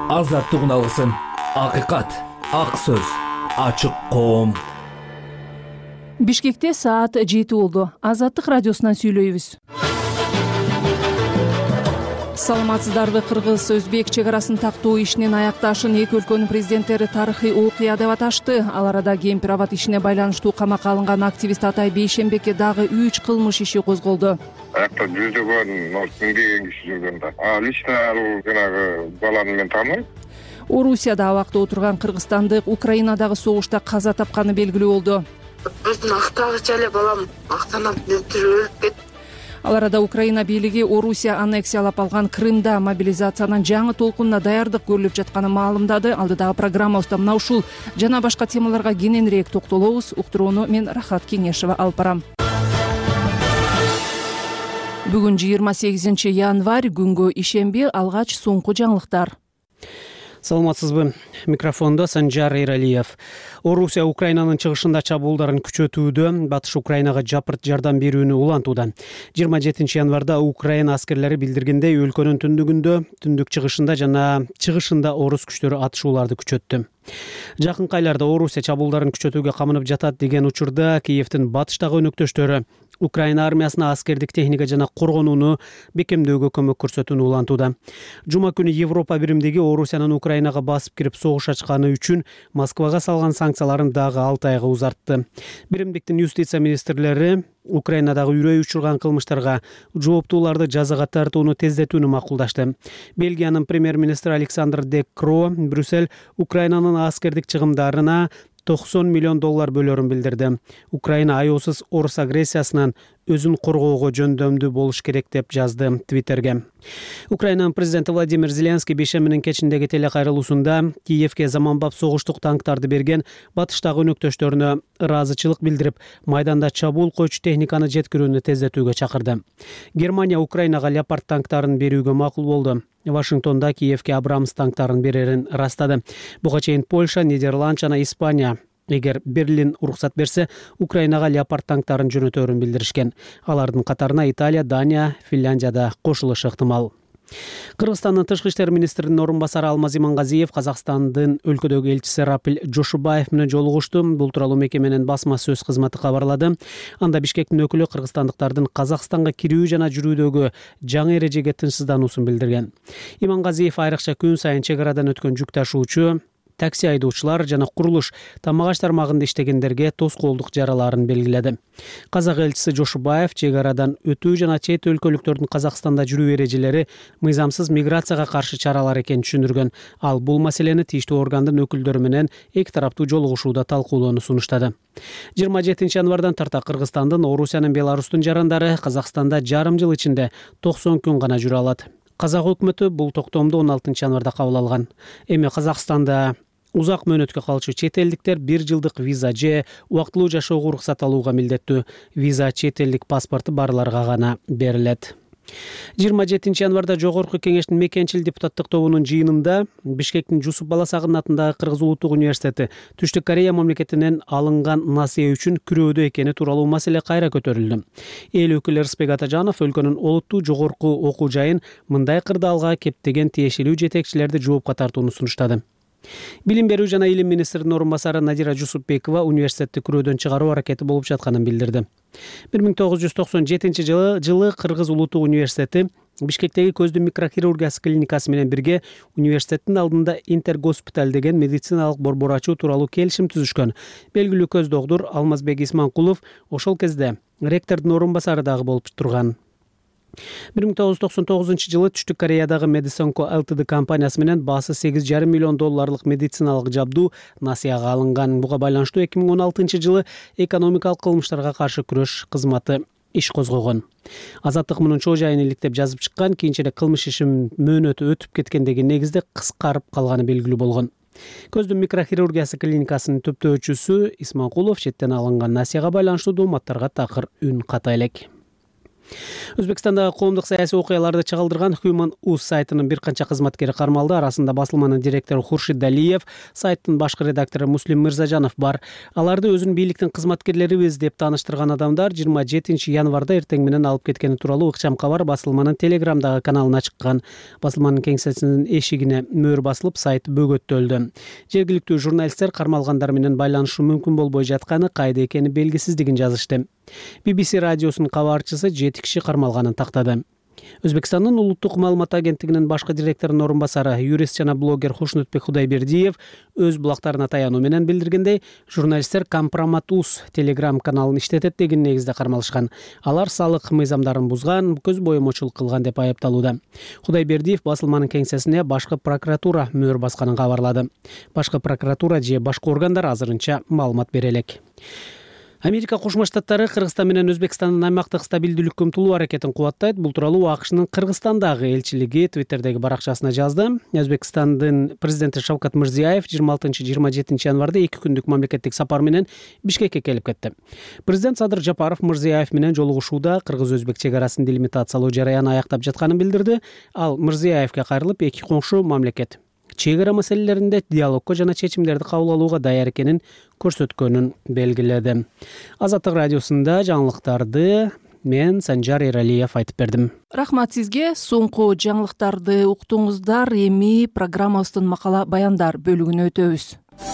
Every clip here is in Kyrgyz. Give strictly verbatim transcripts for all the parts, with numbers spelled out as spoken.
азаттыгын алгысың. Акыйкат, ак сөз, ачык коом. Бишкекте саат жети болду. Азаттык радиосунан сүйлөйбүз. Саламатсыздарбы? Кыргыз Өзбек чек арасын тактоо ишинин аякташын эки өлкөнүн президенттери тарыхый окуя деп аташты. Ал арада кемпир абад ишине байланыштуу камакка алынган активист Атай Бейшембекке дагы үч кылмыш иши козголду. Аякта жүздөгөн миңдеген киши жүргөн да. А лично ал жанагы баланы мен тааныбайм. Орусияда абакта отурган кыргызстандык Украинадагы согушта каза тапканы белгилүү болду. Өзүн актагыча эле балам актанып өлүп кетти. Ал арада Украина бийлиги Орусия аннексиялап алган Крымда мобилизациянын жаңы толкунуна даярдык көрүлүп жатканын маалымдады. Алдыдагы программабызда мына ушул жана башка темаларга кененирээк токтолобуз. Уктурууну мен Рахат Кеңешева алып барам. Бүгүн жыйырма сегизинчи январь, күнгө ишемби, алгач соңку жаңылыктар. Саламатсызбы? Микрофондо Санжар Эралиев. Орусия Украинанын чыгышында чабуулдарын күчөтүүдө, Батыш Украинага жапырт жардам берүүнү улантууда. жыйырма жетинчи январда Украина аскерлери билдиргендей, өлкөнүн түндүгүндө, түндүк чыгышында жана чыгышында орус күчтөрү атышууларды күчөттү. Жакынкы айларда Орусия чабуулдарын күчөтүүгө камынып жатат деген учурда Киевдин батыштагы өнөктөштөрү Украина армиясына аскердик техника жана коргонууну бекемдөөгө көмөк көрсөтүүнү улантууда. Жума күнү Европа биримдиги Орусиянын Украинага басып кирип согуш ачканы үчүн Москвага салган санкцияларын дагы алты айга узартты. Биримдиктин юстиция министрлери Украинадагы үрөй учурган кылмыштарга жооптууларды жазага тартууну тездетүүнү макулдашты. Бельгиянын премьер-министри Александр Де Кро Брюссель Украинанын аскердик чыгымдарына токсон миллион доллар бөлөрүн билдирди. Украина аяусыз орус агрессиясынан өзүн коргоого жөндөмдүү болуш керек деп жазды Твиттерге. Украинанын президенти Владимир Зеленский бейшембинин кечиндеги телекайрылуусунда Киевке заманбап согуштук танктарды берген батыштагы өнөктөштөрүнө ыраазычылык билдирип, майданда чабуул койчу техниканы жеткирүүнү тездетүүгө чакырды. Германия Украинага Леопард танктарын берүүгө макул болду. Вашингтонда Киевке Абрамс танктарын берерин ырастады. Буга чейин Польша, Нидерланд жана Испания эгер Берлин уруксат берсе, Украинага Леопард танктарын жөнөтөөрүн билдиришкен. Алардын катарына Италия, Дания, Финляндия да кошулушу ыктымал. Кыргызстандын тышкы иштер министринин орун басары Алмаз Имангазиев Казакстандын өлкөдөгү элчиси Рапил Жошубаев менен жолугушту. Бул тууралуу мекеменин басма сөз кызматы кабарлады. Анда Бишкектин өкүлү кыргызстандыктардын Казакстанга кирүү жана жүрүүдөгү жаңы эрежеге тынчсыздануусун билдирген. Имангазиев айрыкча күн сайын чек арадан өткөн жүк ташуучу, такси айдоочулар жана курулуш, тамак аш тармагында иштегендерге тоскоолдук жараларын белгиледи. Казак элчиси Жошубаев чек арадан өтүү жана чет өлкөлүктөрдүн Казакстанда жүрүү эрежелери мыйзамсыз миграцияга каршы чаралар экенин түшүндүргөн. Ал бул маселени тийиштүү органдын өкүлдөрү менен эки тараптуу жолугушууда талкуулоону сунуштады. жыйырма жетинчи январдан тарта Кыргызстандын, Орусиянын, Беларустун жарандары Казакстанда жарым жыл ичинде токсон күн гана жүрө алат. Казак өкмөтү бул токтомду он алтынчы январда кабыл алган. Эми Казакстанда узак мөөнөткө калчу чет элдиктер бир жылдык виза же убактылуу жашоого уруксат алууга милдеттүү. Виза чет элдик паспорту барларга гана берилет. жыйырма жетинчи январда Жогорку Кеңештин мекенчил депутаттык тобунун жыйынында Бишкектин Жусуп Баласагын атындагы Кыргыз улуттук университети Түштүк Корея мамлекетинен алынган насыя үчүн күрөөдө экени тууралуу маселе кайра көтөрүлдү. Эл өкүлү Рысбек Атажанов өлкөнүн олуттуу жогорку окуу жайын мындай кырдаалга кептеген тиешелүү жетекчилерди жоопко тартууну сунуштады. Билим берүү жана илим министринин орун басары Надира Жусупбекова университетти күрөөдөн чыгаруу аракети болуп жатканын билдирди. бир миң тогуз жүз токсон жетинчи жылы жылы Кыргыз улуттук университети Бишкектеги көздүн микрохирургиясы клиникасы менен бирге университеттин алдында Интергоспиталь деген медициналык борбор ачуу тууралуу келишим түзүшкөн. Белгилүү көз доктур Алмазбек Исманкулов ошол кезде ректордун орун басары дагы болуп турган. бир миң тогуз жүз токсон тогузунчу жылы Түштүк Кореядагы Медисонко Ltd компаниясы менен баасы сегиз жарым миллион долларлык медициналык жабдуу насыяга алынган. Буга байланыштуу эки миң он алтынчы жылы экономикалык кылмыштарга каршы күрөш кызматы иш козгогон. Азаттык мунун чоо жайын иликтеп жазып чыккан, кийинчерээк кылмыш ишин мөөнөтү өтүп кеткендеги негизде кыскарып калганы белгилүү болгон. Көздүн микрохирургиясы клиникасынын төптөөчүсү Исманкулов четтен алынган насыяга байланыштуу дооматтарга такыр үн ката элек. Өзбекстандагы коомдук саясий окуяларды чагылдырган Human Us сайтынын бир канча кызматкери кармалды. Арасында басылманын директору Хуршид Далиев, сайттын башкы редактору Муслим Мырзажанов бар. Аларды өзүнүн бийликтин кызматкерлерибиз деп тааныштырган адамдар жыйырма жетинчи январда эртең менен алып кеткени тууралуу ыкчам кабар басылманын Телеграмдагы каналына чыккан. Басылманын кеңсесинин эшигине мөөр басылып, сайт бөгөттөлдү. Жергиликтүү журналисттер кармалгандар менен байланышы мүмкүн болбой жатканы, кайда экени белгисиздигин жазышты. би би си радиосунун кабарчысы жети киши кармалганын тактады. Өзбекстандын улуттук маалымат агенттигинин башкы директорунун орун басары, юрист жана блогер Хушнутбек Худайбердиев өз булактарына таянуу менен билдиргендей, журналисттер Компромат Us Telegram каналын иштетет деген негизде кармалышкан. Алар салык мыйзамдарын бузган, көз боемочулук кылган деп айыпталууда. Худайбердиев басылманын кеңсесине башкы прокуратура мөөр басканын кабарлады. Башкы прокуратура же башкы органдар азырынча маалымат бере элек. Америка Кошмо Штаттары Кыргызстан менен Өзбекстандын аймактык стабилдүүлүккө умтулуу аракетин кубаттайт. Бул тууралуу АКШнын Кыргызстандагы элчилиги Твиттердеги баракчасына жазды. Өзбекстандын президенти Шавкат Мирзиёев жыйырма алтынчы жыйырма жетинчи январда эки күндүк мамлекеттик сапар менен Бишкекке келип кетти. Президент Садыр Жапаров Мирзиёев менен жолугушууда кыргыз-өзбек чек арасын делимитациялоо жараяны аяктап жатканын билдирди. Ал Мирзиёевке кайрылып, эки коңшу мамлекет чек ара маселелеринде диалогко жана чечимдерди кабыл алууга даяр экенин көрсөткөнүн белгиледи. Азаттык радиосунда жаңылыктарды мен Санжар Эралиев айтып бердим. Рахмат сизге. Соңку жаңылыктарды уктуңуздар. Эми программабыздын макала баяндар бөлүгүнө өтөбүз.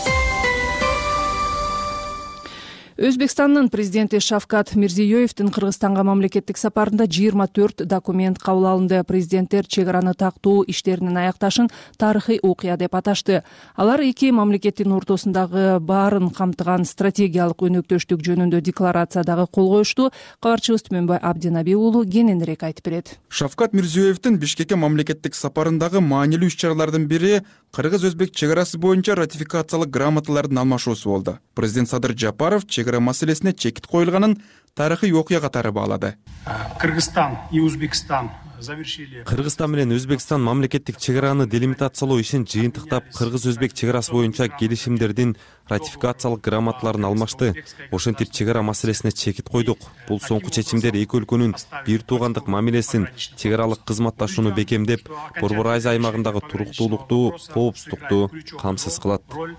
Өзбекстандын президенти Шавкат Мирзиёевдин Кыргызстанга мамлекеттик сапарында жыйырма төрт документ кабыл алынды. Президенттер чек араны тактоо иштеринин аякташын тарыхый окуя деп аташты. Алар эки мамлекеттин ортосундагы баарын камтыган стратегиялык өнөктөштүк жөнүндө декларациядагы кол коюшту. Кабарчыбыз Түмөнбай Абдинаби уулу кененирээк айтып берет. Шавкат Мирзиёевдин Бишкекке мамлекеттик сапарындагы маанилүү иш-чаралардын бири кыргыз-өзбек чек арасы боюнча ратификациялык грамоталардын алмашуусу болду. Президент Садыр Жапаров чек ара маселесине чекит коюлганын тарыхый окуя катары баалады. Кыргызстан и Өзбекстан завершили. Кыргызстан менен Өзбекстан мамлекеттик чек араны делимитациялоо ишин жыйынтыктап, кыргыз-өзбек чек арасы боюнча келишимдердин ратификациялык грамоталарын алмашты. Ошентип чек ара маселесине чекит койдук. Бул соңку чечимдер эки өлкөнүн бир туугандык мамилесин, чек аралык кызматташууну бекемдеп, Борбор Азия аймагындагы туруктуулукту, коопсуздукту камсыз кылат.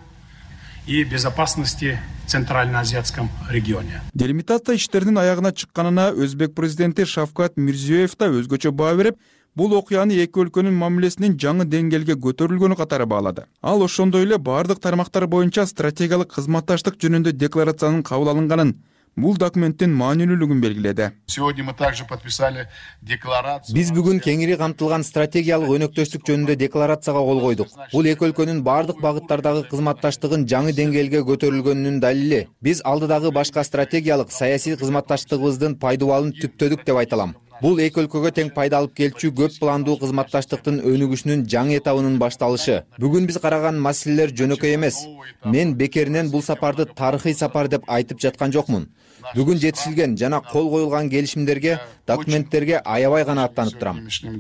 И безопасности в Центральноазиатском регионе. Делимитация иштеринин аягына чыкканына өзбек президенти Шавкат Мирзиёев да өзгөчө баа берип, бул окуяны эки өлкөнүн мамилесинин жаңы деңгээлге көтөрүлгөнү катары баалады. Ал ошондой эле бардык тармактар боюнча стратегиялык кызматташтык жөнүндө декларациянын кабыл алынганын, бул документтин маанилүүлүгүн белгиледи. Сегодня мы также подписали декларацию. Биз бүгүн кеңири камтылган стратегиялык өнөктөштүк жөнүндө декларацияга кол койдук. Бул эки өлкөнүн бардык багыттардагы кызматташтыгын жаңы деңгээлге көтөрүлгөнүнүн далили. Биз алдыдагы башка стратегиялык саясий кызматташтыгыбыздын пайдубалын түптөдүк деп айта алам. Бул эки өлкөгө тең пайда алып келчү көп пландуу кызматташтыктын өнүгүшүнүн жаңы этабынын башталышы. Бүгүн биз караган маселелер жөнөкөй эмес. Мен бекеринен бул сапарды тарыхый сапар деп айтып жаткан жокмун. Бүгүн жетишилген жана кол коюлган келишимдерге, документтерге аябай гана аттанып турам.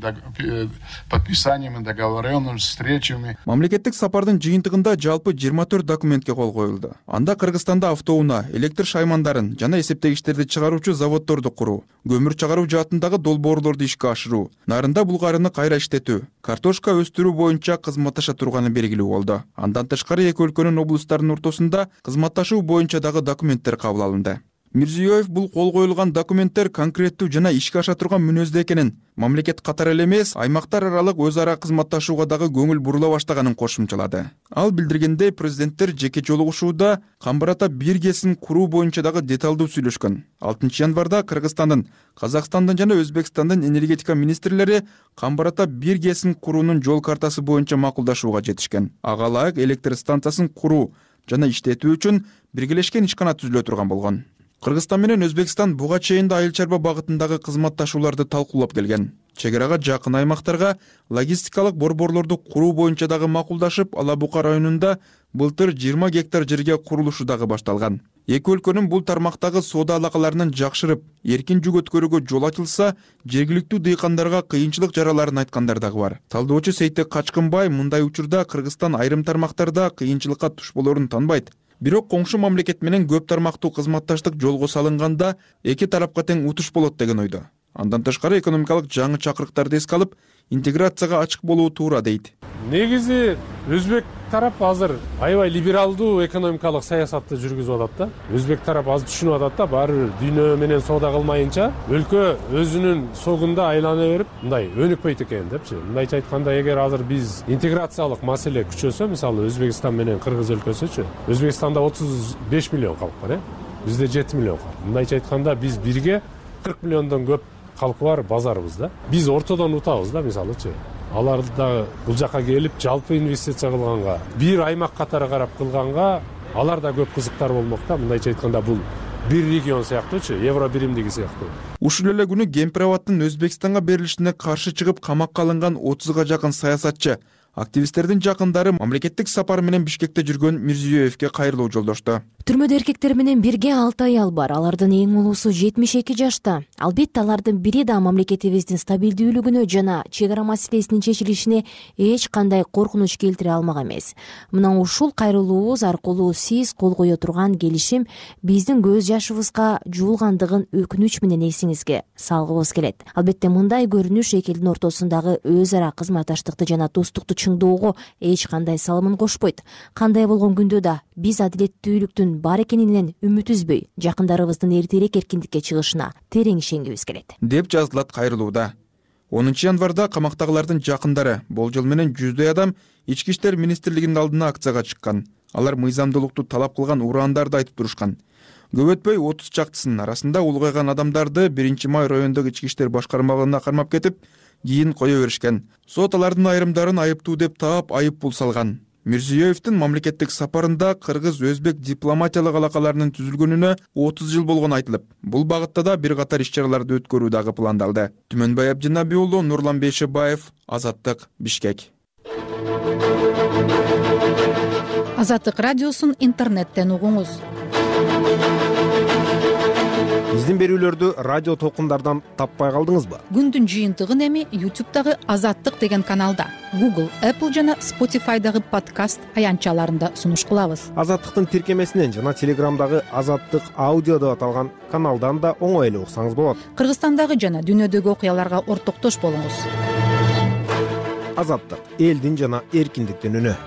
Подписаниями, договоренными встречами. Мамлекеттик сапардын жыйынтыгында жалпы жыйырма төрт документке кол коюлду. Анда Кыргызстанда автоунаа, электр шаймандарын жана эсептегичтерди чыгаруучу заводдорду куруу, көмүр чыгаруу жаатындагы долбоорлорду ишке ашыруу, нарында булгарыны кайра иштетүү, картошка өстүрүү боюнча кызматташа турганы белгилүү болду. Андан тышкары эки өлкөнүн облустарынын ортосунда кызматташуу боюнча дагы документтер кабыл алынды. Мирзиёев бул кол коюлган документтер конкреттүү жана ишке аша турган мүнөздө экенин, мамлекет катары эле эмес, аймактар аралык өз ара кызматташууга дагы көңүл бурула баштаганын кошумчалады. Ал билдиргендей, президенттер жеке жолугушууда Камбарата бир ГЭСин куруу боюнча дагы деталдуу сүйлөшкөн. алтынчы январда Кыргызстандын, Казакстандын жана Өзбекстандын энергетика министрлери Камбарата бир ГЭСин куруунун жол картасы боюнча макулдашууга жетишкен. Ага ылайык электр станциясын куруу жана иштетүү үчүн биргелешкен ишкана түзүлө турган болгон. Кыргызстан менен Өзбекстан буга чейин да айыл чарба багытындагы кызматташууларды талкуулап келген. Чек арага жакын аймактарга логистикалык борборлорду куруу боюнча дагы макулдашып, Ала Бука районунда былтыр жыйырма гектар жерге курулушу дагы башталган. Эки өлкөнүн бул тармактагы соода алакаларынын жакшырып, эркин жүк өткөрүүгө жол ачылса, жергиликтүү дыйкандарга кыйынчылык жараларын айткандар дагы бар. Талдоочу Сейтек Качкынбай мындай учурда Кыргызстан айрым тармактарда кыйынчылыкка туш болорун танбайт. Бирок коңшу мамлекет менен көп тармактуу кызматташтык жолго салынганда эки тарапка тең утуш болот деген ойдо. Андан тышкары экономикалык жаңы чакырыктарды эске алып, интеграцияга ачык болуу туура дейт. Негизи өзбек тарап азыр аябай либералдуу экономикалык саясатты жүргүзүп атат да. Өзбек тарап аз түшүнүп атат да, баары бир дүйнө менен соода кылмайынча өлкө өзүнүн согунда айлана берип, мындай өнүкпөйт экен депчи. Мындайча айтканда, эгер азыр биз интеграциялык маселе күчөсө, мисалы Өзбекстан менен Кыргыз өлкөсүчү, Өзбекстанда отуз беш миллион калк бар, э? Бизде жети миллион бар. Мындайча айтканда, биз бирге кырк миллиондон көп калкы бар базарыбыз да. Биз ортодон утабыз да, мисалычы. Алар да бул жака келип жалпы инвестиция кылганга, бир аймак катары карап кылганга, алар да көп кызыктар болмок да. Мындайча айтканда, бул бир регион сыяктуучу, евро биримдиги сыяктуу. Ушул эле күнү Кемпир-Абадтын Өзбекстанга берилишине каршы чыгып камакка алынган отузга жакын саясатчы, активисттердин жакындары мамлекеттик сапар менен Бишкекте жүргөн Мирзиёевке кайрылуу жолдошту. Түрмөдө эркектер менен бирге алты аял бар. Алардын эң улуусу жетимиш эки жашта. Албетте алардын бири да мамлекетибиздин стабилдүүлүгүнө жана чек ара маселесинин чечилишине эч кандай коркунуч келтире алмак эмес. Мына ушул кайрылуубуз аркылуу сиз кол кое турган келишим биздин көз жашыбызга жуулгандыгын өкүнүч менен эсиңизге салгыбыз келет. Албетте мындай көрүнүш эки элдин ортосундагы өз ара кызматташтыкты жана достукту чыңдоого эч кандай салымын кошпойт. Кандай болгон күндө да биз адилеттүүлүктүн бар экенинен үмүт үзбөй, жакындарыбыздын эртерээк эркиндикке чыгышына терең ишенгибиз келет, деп жазылат кайрылууда. онунчу январда камактагылардын жакындары болжол менен жүздөй адам Ички иштер министрлигинин алдына акцияга чыккан. Алар мыйзамдуулукту талап кылган ураандарды айтып турушкан. Көп өтпөй отуз чактысынын арасында улгайган адамдарды биринчи май райондогу ички иштер башкармалыгына кармап кетип, кийин кое беришкен. Сот алардын айрымдарын айыптуу деп таап, айып пул салган. Мирзиёевдин мамлекеттик сапарында кыргыз-өзбек дипломатиялык алакаларынын түзүлгөнүнө отуз жыл болгону айтылып, бул багытта да бир катар иш-чараларды өткөрүү дагы пландалды. Түмөнбай Абдинаби уулу, Нурлан Бейшебаев, Азаттык, Бишкек. Азаттык радиосун интернеттен угуңуз. Биздин берүүлөрдү радио толкундардан таппай калдыңызбы? Күндүн жыйынтыгын эми ютубтагы Азаттык деген каналда, Google, Apple жана Spotify'дагы подкаст аянтчаларында сунуш кылабыз. Азаттыктын тиркемесинен жана Телеграмдагы Азаттык аудио деп аталган каналдан да оңой эле уксаңыз болот. Кыргызстандагы жана дүйнөдөгү окуяларга ортоктош болуңуз. Азаттык, элдин жана эркиндиктин үнү.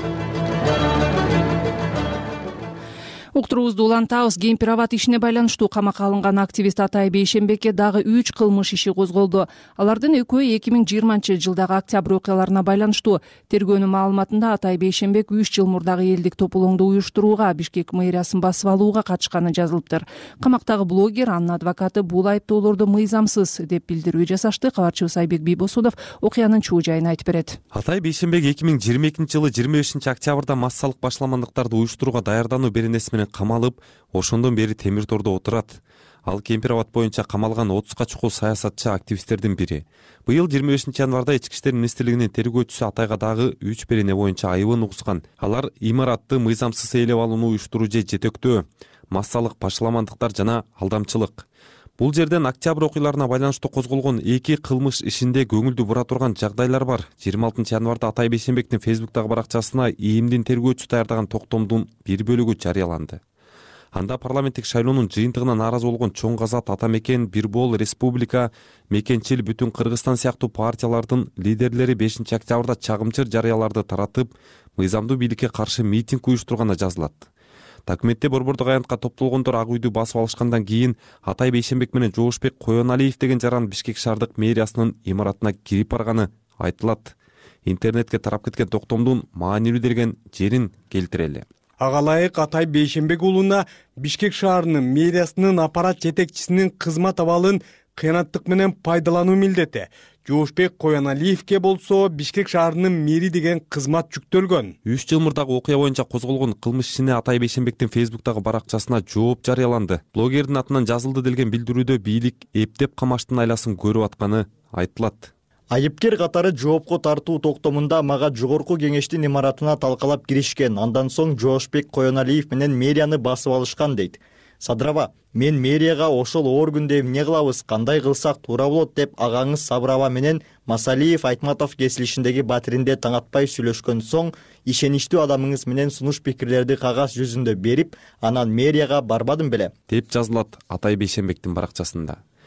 Уктуруубузду улантабыз. Кемпир-Абад ишине байланыштуу камакка алынган активист Атай Бейшембекке дагы үч кылмыш иши козголду. Алардын экөө эки миң жыйырманчы жылдагы октябрь окуяларына байланыштуу. Тергөөнүн маалыматында Атай Бейшембек үч жыл мурдагы элдик тополоңду уюштурууга, Бишкек мэриясын басып алууга катышканы жазылыптыр. Камактагы блогер, анын адвокаты бул айыптоолорду мыйзамсыз деп билдирүү жасашты. Кабарчыбыз Айбек Бийбосунов окуянын чуу жайын айтып берет. Атай Бейшембек эки миң жыйырма экинчи жылы жыйырма бешинчи октябрда массалык башаламандыктарды уюштурууга даярдануу беренеси менен камалып, ошондон бери темир тордо отурат. Ал Кемпир-Абад боюнча камалган отузга чукул саясатчы активисттердин бири. Быйыл жыйырма бешинчи январда Ички иштер министрлигинин тергөөчүсү Атайга дагы үч берене боюнча айыбын угускан. Алар имаратты мыйзамсыз ээлеп алууну уюштуруу же жетектөө, массалык башаламандыктар жана алдамчылык. Бул жерден октябрь окуяларына байланыштуу козголгон эки кылмыш ишинде көңүлдү бура турган жагдайлар бар. жыйырма алтынчы январда Атай Бейшембектин Фейсбуктагы баракчасына ИИМдин тергөөчүсү даярдаган токтомдун бир бөлүгү жарыяланды. Анда парламенттик шайлоонун жыйынтыгына нааразы болгон Чоң Казат, Ата Мекен, Бирбол, Республика, Мекенчил, Бүтүн Кыргызстан сыяктуу партиялардын лидерлери бешинчи октябрда чагымчыр жарыяларды таратып, мыйзамдуу бийликке каршы митинг уюштурганы жазылат. Документте борбордук аянтка топтолгондор ак үйдү басып алышкандан кийин Атай Бейшембек менен Жоошбек Коеналиев деген жаран Бишкек шаардык мэриясынын имаратына кирип барганы айтылат. Интернетке тарап кеткен токтомдун маанилүү деген жерин келтирели. Ага ылайык Атай Бейшембек уулуна Бишкек шаарынын мэриясынын аппарат жетекчисинин кызмат абалын кыянаттык менен пайдалануу милдети. Жоошбек Коеналиевке болсо Бишкек шаарынын мэри деген кызмат жүктөлгөн. үч жыл мурдагы окуя боюнча козголгон кылмыш ишине Атай Бейшембектин Фейсбуктагы баракчасына жооп жарыяланды. Блогердин атынан жазылды делген билдирүүдө бийлик эптеп камаштын айласын көрүп атканы айтылат. Айыпкер катары жоопко тартуу токтомунда мага жогорку кеңештин имаратына талкалап киришкен. Андан соң Жоошбек Коеналиев менен мэрияны басып алышкан дейт. Садырова, мен мэрияга ошол оор күндө эмне кылабыз, кандай кылсак туура болот деп агаңыз Сабырова менен Масалиев Айтматов кесилишиндеги батиринде таңатпай сүйлөшкөн соң, ишеничтүү адамыңыз менен сунуш пикирлерди кагаз жүзүндө берип, анан мэрияга барбадым беле, деп жазылат Атай Бейшембектин баракчасында.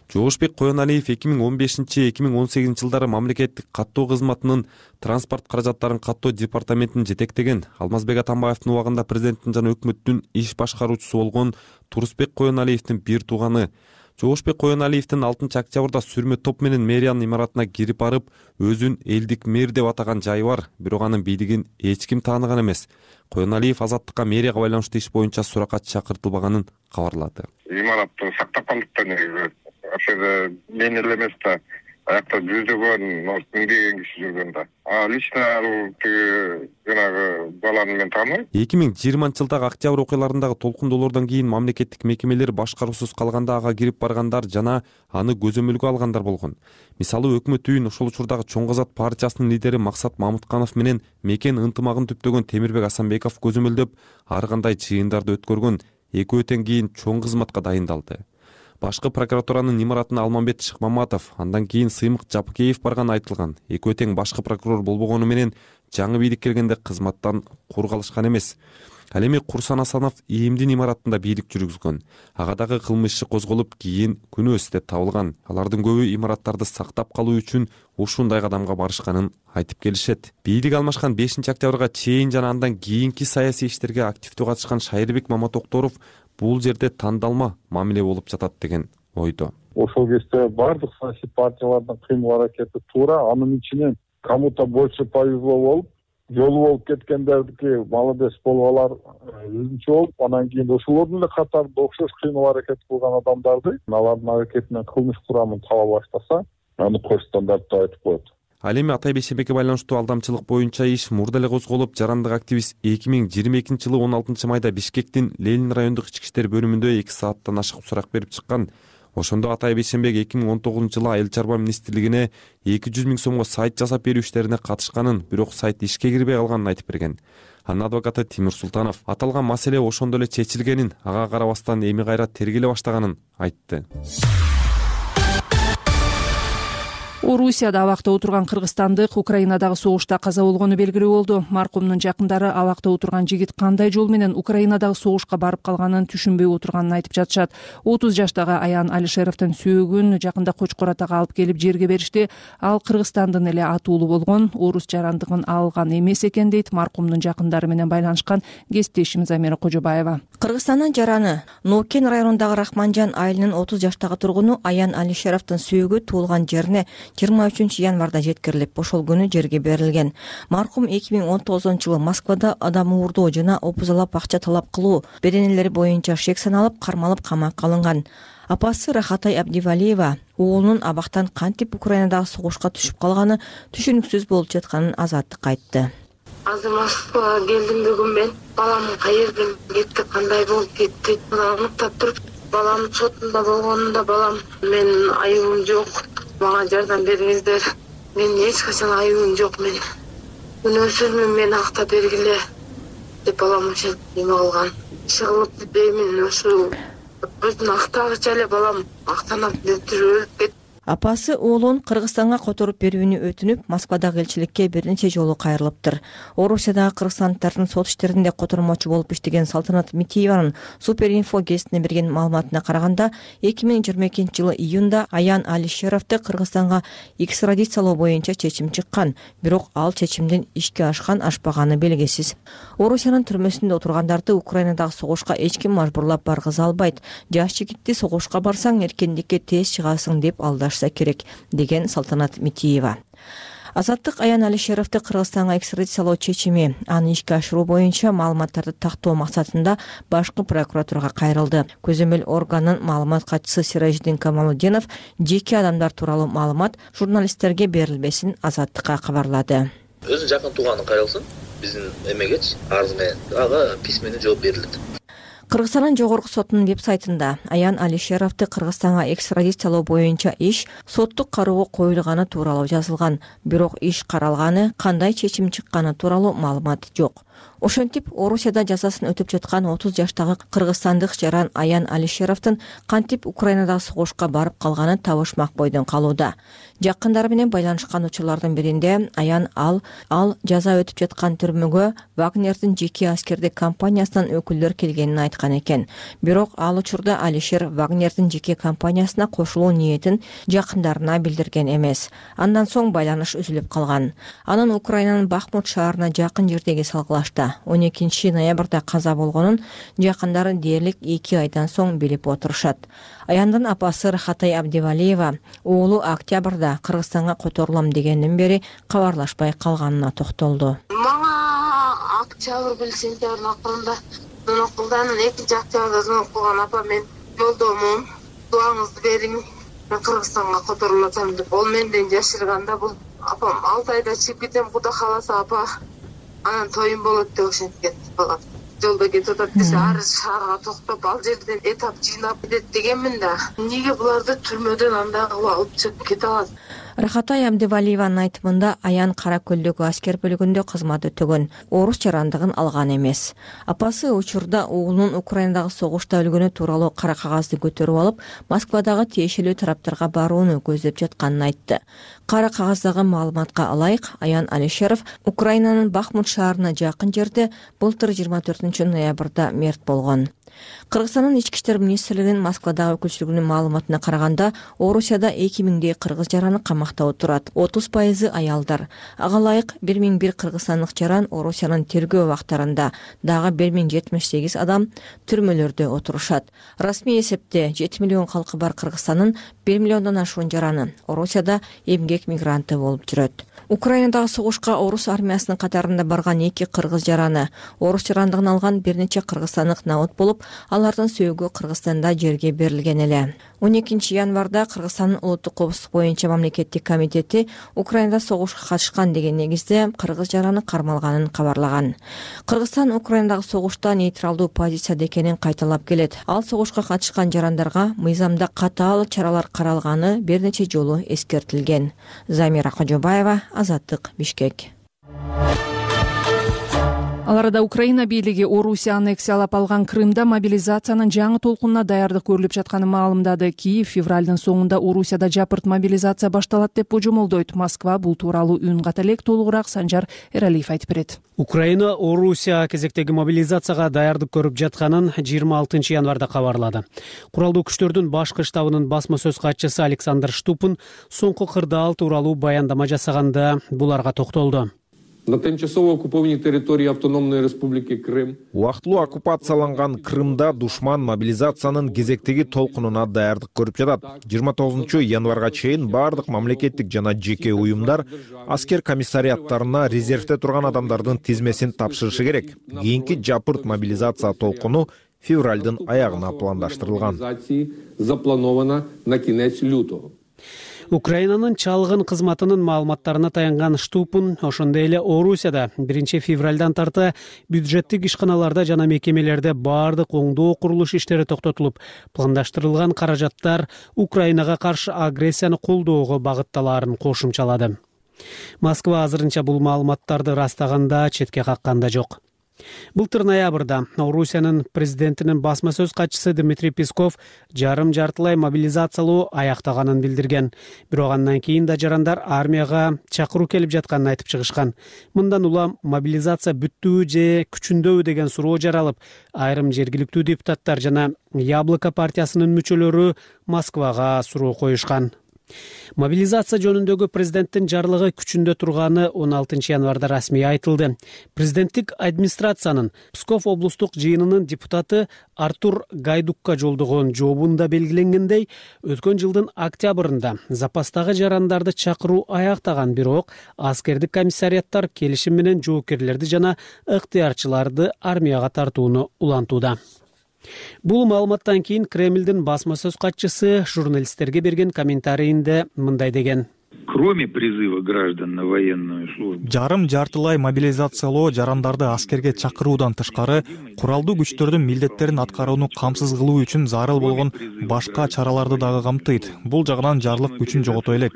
Жоошбек Коеналиев эки миң он бешинчи эки миң он сегизинчи жылдары мамлекеттик каттоо кызматынын транспорт каражаттарын каттоо департаментин жетектеген. Алмазбек Атамбаевдин убагында президенттин жана өкмөттүн иш башкаруучусу болгон Турусбек Коеналиевдин бир тууганы. Жоошбек Коеналиевдин алтынчы октябрда сүрмө топ менен мэриянын имаратына кирип барып, өзүн элдик мэр деп атаган жайы бар, бирок анын бийлигин эч ким тааныган эмес. Коеналиев азаттыкка мэрияга байланыштуу иш боюнча суракка чакыртылбаганын кабарлады. Имаратты сактап калдык негизи. Ошол мен эле эмес да, аякта жүздөгөн миңдеген киши жүргөн да. А лично ал тиги жанагы баланы мен тааныйм. эки миң жыйырманчы жылдагы октябрь окуяларындагы толкундоолордон кийин мамлекеттик мекемелер башкаруусуз калганда ага кирип баргандар жана аны көзөмөлгө алгандар болгон. Мисалы, өкмөт үйүн ошол учурдагы Чоң Казак партиясынын лидери Максат Мамытканов менен мекен ынтымагын түптөгөн Темирбек Асанбеков көзөмөлдөп, ар кандай жыйындарды өткөргөн. Экөөтөн кийин чоң кызматка дайындалды. Башкы прокуратуранын имаратына Алмамбет Шыкмаматов, андан кийин Сыймык Жапыкеев барганы айтылган. Экөө тең башкы прокурор болбогону менен жаңы бийлик келгенде кызматтан кур калышкан эмес. Ал эми Курсан Асанов ИИМдин имаратында бийлик жүргүзгөн. Ага дагы кылмыш иши козголуп, кийин күнөөсү деп табылган. Алардын көбү имараттарды сактап калуу үчүн ушундай кадамга барышканын айтып келишет. Бийлик алмашкан бешинчи октябрга чейин жана андан кийинки саясий иштерге активдүү катышкан Шайырбек Маматокторов бул жерде тандалма мамиле болуп жатат деген ойдо. Ошол кезде бардык саясий партиялардын кыймыл аракети туура, анын ичинен кому-то больше повезло болуп, жолу болуп кеткендердики молодец болгонлар өзүнчө болуп, анан кийин ошолордун эле катарында окшош кыймыл аракет кылган адамдарды алардын аракетинен кылмыш курамын таба баштаса, аны кош стандарт деп айтып коет. Ал эми Атай Бейшенбекке байланыштуу алдамчылык боюнча иш мурда эле козголуп, жарандык активист эки миң жыйырма экинчи жылы он алтынчы майда Бишкектин Ленин райондук ички иштер бөлүмүндө эки сааттан ашык сурак берип чыккан. Ошондо Атай Бейшенбек эки миң он тогузунчу жылы Айыл чарба министрлигине эки жүз миң сомго сайт жасап берүү иштерине катышканын, бирок сайт ишке кирбей калганын айтып берген. Анын адвокаты Тимир Султанов аталган маселе ошондо эле чечилгенин, ага карабастан эми кайра тергеле баштаганын айтты. Орусияда абакта отурган кыргызстандык Украинадагы согушта каза болгону белгилүү болду. Маркумдун жакындары абакта отурган жигит кандай жол менен Украинадагы согушка барып калганын түшүнбөй отурганын айтып жатышат. отуз жаштагы Аян Алишеровдун сүйөгүн жакында Кочкор Атага алып келип жерге беришти. Ал Кыргызстандын эле атуулу болгон, орус жарандыгын алган эмес экен дейт маркумдун жакындары менен байланышкан кесиптешибиз Амира Кожобаева. Кыргызстандын жараны Нокен районундагы Рахманжан айылынын отуз жаштагы тургуну Аян Алишеровдун сүйөгү туулган жерине жыйырма үчүнчү январда жеткирилип, ошол күнү жерге берилген. Маркум эки миң он тогузунчу жылы Москвада адам уурдоо жана опузалап акча талап кылуу беренелери боюнча шек саналып, кармалып камакка алынган. Апасы Рахатай Абдивалиева уулунун абактан кантип Украинадагы согушка түшүп калганы түшүнүксүз болуп жатканын Азаттыкка айтты. Азыр Москвага келдим бүгүн мен. Балам каерден кетти, кандай болуп кетти, мына уктап туруп, балам сотунда болгонунда балам менин айыбым жок. Мага жардам бериңиздер. Мен эч качан айыбым жок менин. Күнөөсүзмүн, мени актап бергиле деп балам ошентип эме кылган. Иши кылып деймин, ошол өзүн актагыча эле балам актанып өлүп кетти. Апасы уулун Кыргызстанга которуп берүүнү өтүнүп, Москвадагы элчиликке бир нече жолу кайрылыптыр. Орусиядагы кыргызстандыктардын сот иштеринде котормочу болуп иштеген Салтанат Митиеванын Суперинфо гезитине берген маалыматына караганда, эки миң жыйырма экинчи жылы июнда Аян Алишеровду Кыргызстанга экстрадициялоо боюнча чечим чыккан, бирок ал чечимдин ишке ашкан ашпаганы белгисиз. Орусиянын түрмөсүндө отургандарды Украинадагы согушка эч ким мажбурлап баргыза албайт. Жаш жигитти согушка барсаң эркиндикке тез чыгасың деп алдаш керек, деген Салтанат Митиева. Азаттык Аян Алишеровду Кыргызстанга экстрадициялоо чечими аны ишке ашыруу боюнча маалыматтарды тактоо максатында башкы прокуратурага кайрылды. Көзөмөл органынын маалымат катчысы Сиражидин Камалудинов жеке адамдар тууралуу маалымат журналисттерге берилбесин Азаттыкка кабарлады. Өзү жакын тууганы кайрылсын, биздин эмегечи арыз менен ага письменный жооп берилет. Кыргызстандын жогорку сотунун веб-сайтында Аян Алишеровду Кыргызстанга экстрадициялоо боюнча иш соттук кароого коюлганы тууралуу жазылган, бирок иш каралганы, кандай чечим чыкканы тууралуу маалымат жок. Ошентип Орусияда жазасын өтүп жаткан отуз жаштагы кыргызстандык жаран Аян Алишеровдун кантип Украинадагы согушка барып калганы табышмак бойдон калууда. Жакындары менен байланышкан учурлардын биринде Аян ал ал жаза өтүп жаткан түрмөгө Вагнердин жеке аскердик компаниясынан өкүлдөр келгенин айткан экен. Бирок ал учурда Алишер Вагнердин жеке компаниясына кошулуу ниетин жакындарына билдирген эмес. Андан соң байланыш үзүлүп калган. Анын Украинанын Бахмут шаарына жакын жердеги салгылашта он экинчи ноябрда каза болгонун жакындары дээрлик эки айдан соң билип отурушат. Аяндын апасы Рахатай Абдивалиева уулу октябрда Кыргызстанга которулам дегенден бери кабарлашпай калганына токтолду. Мага октябрь сентябрдын акырында звонок кылды. Анан экинчи октябрда звонок кылган: апа, мен жолдомун, дуаңызды бериң, мен Кыргызстанга которулуп атам деп. Ол менден жашырганда бул апам алты айда чыгып кетем, Кудай кааласа апа, анан тоюм болот деп ошентип кетти балам. Жолдо кетип атат десе, ар шаарга токтоп, ал жерден этап жыйнап кетет дегенмин да. Эмнеге буларды түрмөдөн андай кылып алып чыгып кете алат? Рахатай Абдивалиеванын айтымында Аян Кара көлдөгү аскер бөлүгүндө кызмат өтөгөн, орус жарандыгын алган эмес. Апасы учурда уулунун Украинадагы согушта өлгөнү тууралуу кара кагазды көтөрүп алып, Москвадагы тиешелүү тараптарга барууну көздөп жатканын айтты. Кара кагаздагы маалыматка алайык, Аян Алишеров Украинанын Бахмут шаарына жакын жерде былтыр жыйырма төртүнчү ноябрда мерт болгон. Кыргызстандын ички иштер министрлигинин Москвадагы өкүлчүлүгүнүн маалыматына караганда, Орусияда эки миңдей кыргыз жараны камакта отурат. отуз пайызы аялдар. Ага ылайык бир миң бир кыргызстандык жаран Орусиянын тергөө убактарында, дагы бир миң жетимиш сегиз адам түрмөлөрдө отурушат. Расмий эсепте жети миллион калкы бар Кыргызстандын бир миллиондон ашуун жараны Орусияда эмгек мигранты болуп жүрөт. Украинадагы согушка орус армиясынын катарында барган эки кыргыз жараны орус жарандыгын алган бир нече кыргызстандык наут болуп, алардын сөөгү Кыргызстанда жерге берилген эле. он экинчи январда Кыргызстандын улуттук коопсуздук боюнча мамлекеттик комитети Украинада согушка катышкан деген негизде кыргыз жараны кармалганын кабарлаган. Кыргызстан Украинадагы согушта нейтралдуу позицияда экенин кайталап келет. Ал согушка катышкан жарандарга мыйзамда катаал чаралар каралганы бир нече жолу эскертилген. Замира Кожобаева, Азаттык, Бишкек. Ал арада Украина бийлиги Орусия аннексиялап алган Крымда мобилизациянын жаңы толкунуна даярдык көрүлүп жатканын маалымдады. Киев февралдын соңунда Орусияда жапырт мобилизация башталат деп божомолдойт. Москва бул тууралуу үн ката элек. Толугураак Санжар Эралиев айтып берет. Украина Орусия кезектеги мобилизацияга даярдык көрүп жатканын жыйырма алтынчы январда кабарлады. Куралдуу күчтөрдүн башкы штабынын басма сөз катчысы Александр Штупун соңку кырдаал тууралуу баяндама жасаганда буларга токтолду. На тимчасово оккупованной территории Автономной Республики Крым. Убактылуу оккупацияланган Крымда душман мобилизациянын кезектеги толкунуна даярдык көрүп жатат. жыйырма тогузунчу январга чейин бардык мамлекеттик жана жеке уюмдар аскер комиссариаттарына резервде турган адамдардын тизмесин тапшырышы керек. Кийинки жапырт мобилизация толкуну февралдын аягына пландаштырылган. Заплановано на конец лютого. Украинанын чалгын кызматынын маалыматтарына таянган Штупун ошондой эле Орусияда биринчи февралдан тарта бюджеттик ишканаларда жана мекемелерде бардык оңдоо курулуш иштери токтотулуп, пландаштырылган каражаттар Украинага каршы агрессияны колдоого багытталаарын кошумчалады. Москва азырынча бул маалыматтарды растаганда, четке каккан да жок. Былтыр ноябрда Орусиянын президентинин басма сөз катчысы Дмитрий Песков жарым жартылай мобилизациялоо аяктаганын билдирген. Бирок андан кийин да жарандар армияга чакыруу келип жатканын айтып чыгышкан. Мындан улам мобилизация бүттүбү же күчүндөбү деген суроо жаралып, айрым жергиликтүү депутаттар жана Яблоко партиясынын мүчөлөрү Москвага суроо коюшкан. Мобилизация жөнүндөгү президенттин жарлыгы күчүндө турганы он алтынчы январда расмий айтылды. Президенттик администрациянын Псков облустук жыйынынын депутаты Артур Гайдукка жолдогон жообунда белгиленгендей, өткөн жылдын октябрында запастагы жарандарды чакыруу аяктаган, бирок аскердик комиссариаттар келишим менен жоокерлерди жана ыктыярчыларды армияга тартууну улантууда. Бул маалыматтан кийин Кремлдин басма сөз катчысы журналисттерге берген комментарийинде мындай деген. кроме призыва граждан на военную службу. Жарым жартылай мобилизациялоо жарандарды аскерге чакыруудан тышкары куралдуу күчтөрдүн милдеттерин аткарууну камсыз кылуу үчүн зарыл болгон башка чараларды дагы камтыйт. Бул жагынан жарлык күчүн жогото элек.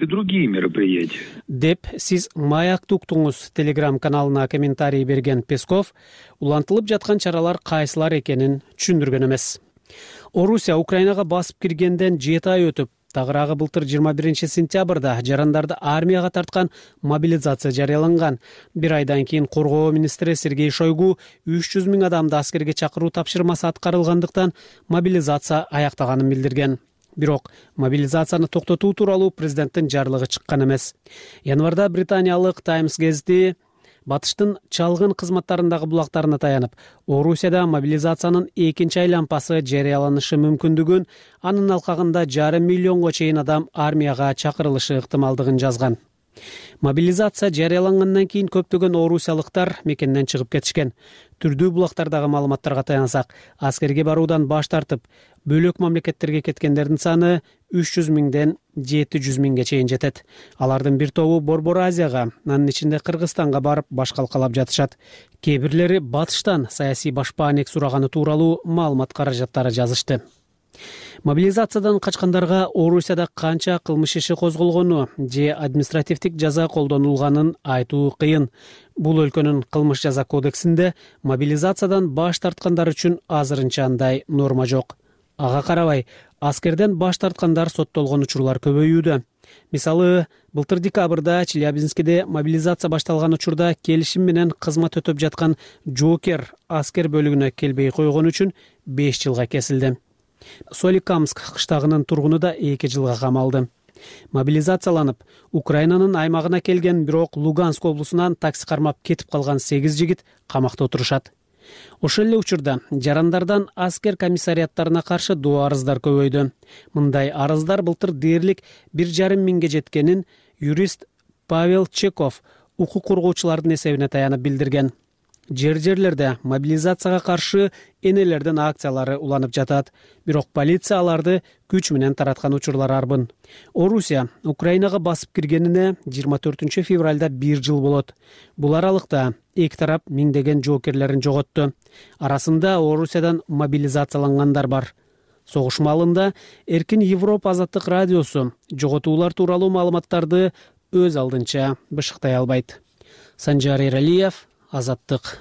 Деп сиз Маякту уктуңуз телеграм каналына комментарий берген Песков улантылып жаткан чаралар кайсылар экенин түшүндүргөн эмес. Орусия Украинага басып киргенден жети ай өтүп, тагыраагы былтыр жыйырма биринчи сентябрда жарандарды армияга тарткан мобилизация жарыяланган. Бир айдан кийин коргоо министри Сергей Шойгу үч жүз миң адамды аскерге чакыруу тапшырмасы аткарылгандыктан мобилизация аяктаганын билдирген. Бирок мобилизацияны токтотуу тууралуу президенттин жарлыгы чыккан эмес. Январда британиялык Times гезити батыштын чалгын кызматтарындагы булактарына таянып, Орусияда мобилизациянын экинчи айланпасы жарыяланышы мүмкүндүгүн, анын алкагында жарым миллионго чейин адам армияга чакырылышы ыктымалдыгын жазган. Мобилизация жарыялангандан кийин көптөгөн орусиялыктар мекенден чыгып кетишкен. Түрдүү булактардагы маалыматтарга таянсак, аскерге баруудан баш тартып, бөлөк мамлекеттерге кеткендердин саны үч жүз миңден жети жүз миңге чейин жетет. Алардын бир тобу Борбор Азияга, анын ичинде Кыргызстанга барып баш калкалап жатышат. Кээ бирлери батыштан саясий башпаанек сураганы тууралуу маалымат каражаттары жазышты. Мобилизациядан качкандарга Орусияда канча кылмыш иши козголгону же административдик жаза колдонулганын айтуу кыйын. Бул өлкөнүн кылмыш жаза кодексинде мобилизациядан баш тарткандар үчүн азырынча андай норма жок. Ага карабай, аскерден баш тарткандар соттолгон учурлар көбөйүүдө. Мисалы, былтыр декабрда Челябинскиде мобилизация башталган учурда келишим менен кызмат өтөп жаткан Жокер аскер бөлүгүнө келбей койгон үчүн беш жылга кесилди. Соликамск кыштагынын тургуну да эки жылга камалды. Мобилизацияланып, Украинанын аймагына келген, бирок Луганск облусунан такси кармап кетип калган сегиз жигит камакта отурушат. Ошол эле учурда жарандардан аскер комиссариаттарына каршы доо арыздар көбөйдү. Мындай арыздар былтыр дээрлик бир жарым миңге жеткенин юрист Павел Чеков укук коргоочулардын эсебине таянып билдирген. Жер-жерлерде мобилизацияга каршы энелердин акциялары уланып жатат, бирок полиция аларды күч менен тараткан учурлар арбын. Орусия Украинага басып киргенине жыйырма төртүнчү февралда бир жыл болот. Бул аралыкта эки тарап миңдеген жоокерлерин жоготту. Арасында Орусиядан мобилизациялангандар бар. Согуш маалында Эркин Европа азаттык радиосу жоготуулар тууралуу маалыматтарды өз алдынча бышыктай албайт. Санжар Эралиев, Азаттык.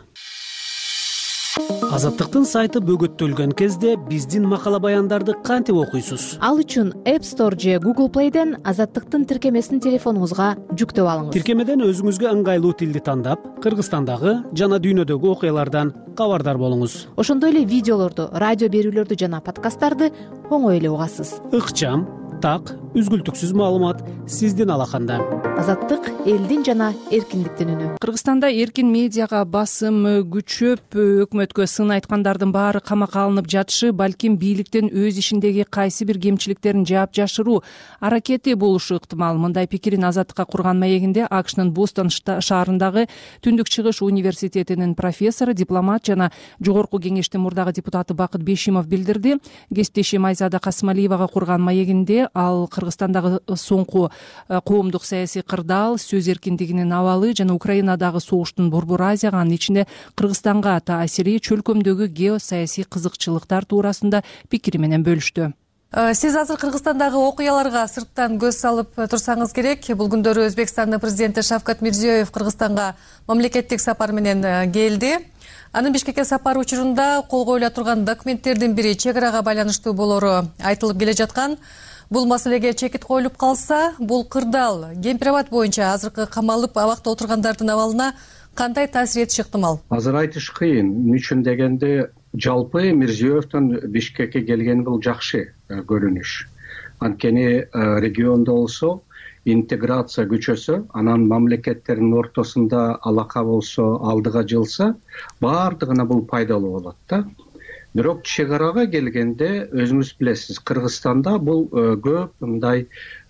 Азаттыктын сайты бөгөттөлгөн кезде биздин макала баяндарды кантип окуйсуз? Ал үчүн App Store же Google Play'ден Азаттыктын тиркемесин телефонуңузга жүктөп алыңыз. Тиркемеден өзүңүзгө ыңгайлуу тилди тандап, Кыргызстандагы жана дүйнөдөгү окуялардан кабардар болуңуз. Ошондой эле видеолорду, радио берүүлөрдү жана подкасттарды оңой эле угасыз. Ыкчам, так, үзгүлтүксүз маалымат сиздин алаканда. Азаттык элдин жана эркиндиктин үнү. Кыргызстанда эркин медиага басым күчөп, өкмөткө сын айткандардын баары камакка алынып жатышы балким бийликтин өз ишиндеги кайсы бир кемчиликтерин жаап жашыруу аракети болушу ыктымал. Мындай пикирин Азаттыкка курган маегинде АКШнын Бостон шаарындагы Түндүк Чыгыш университетинин профессору, дипломат жана жогорку кеңештин мурдагы депутаты Бакыт Бешимов билдирди. Кесиптешим Айзада Касымалиевага курган маегинде ал Кыргызстандагы соңку коомдук саясий кырдаал, сөз эркиндигинин абалы жана Украинадагы согуштун Борбор Азияга, анын ичинде Кыргызстанга таасири, чөлкөмдөгү геосаясий кызыкчылыктар туурасында пикири менен бөлүштү. Сиз азыр Кыргызстандагы окуяларга сырттан көз салып турсаңыз керек. Бул күндөрү Өзбекстандын президенти Шавкат Мирзиёев Кыргызстанга мамлекеттик сапар менен келди. Анын Бишкекке сапары учурунда кол коюла турган документтердин бири чек арага байланыштуу болору айтылып келе жаткан. Бул маселеге чекит коюлуп калса, бул кырдаал Кемпирабад боюнча азыркы камалып абакта отургандардын абалына кандай таасир этиши ыктымал? Азыр айтыш кыйын. Эмне үчүн дегенде, жалпы Мирзиёевдин Бишкекке келгени бул жакшы көрүнүш. Анткени региондо болсо интеграция күчөсө, анан мамлекеттердин ортосунда алака болсо, алдыга жылса, баардыгына бул пайдалуу болот да. Бирок чек арага келгенде өзүңүз билесиз, Кыргызстанда бул көп мындай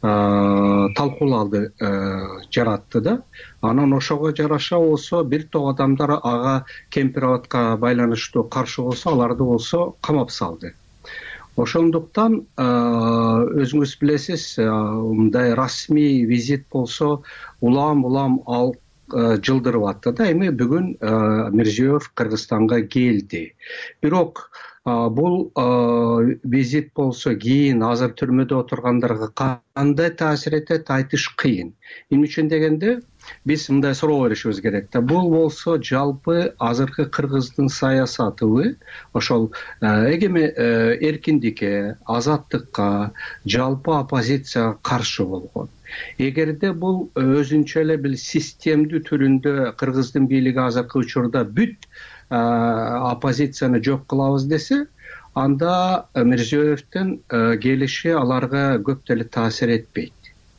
талкууларды жаратты да. Анан ошого жараша болсо, бир топ адамдар ага Кемпирабадка байланыштуу каршы болсо, аларды болсо камап салды. ошондуктан өзүңүз билесиз, мындай расмий визит болсо улам улам ал жылдырып атты да. Эми бүгүн Мирзиёев Кыргызстанга келди. Бирок бул визит болсо кийин азыр түрмөдө отургандарга кандай таасир этет, айтыш кыйын. Эмне үчүн дегенде биз мындай суроо беришибиз керек да. Бул болсо жалпы азыркы Кыргыздын саясатыбы, ошол эгеме эркиндикке, азаттыкка, жалпы оппозицияга каршы болгон. Эгерде бул өзүнчө эле бир системдүү түрүндө Кыргыздын бийлиги азыркы учурда бүт оппозицияны жок кылабыз десе, анда Мирзиёевдин келиши аларга көп деле таасир этпейт.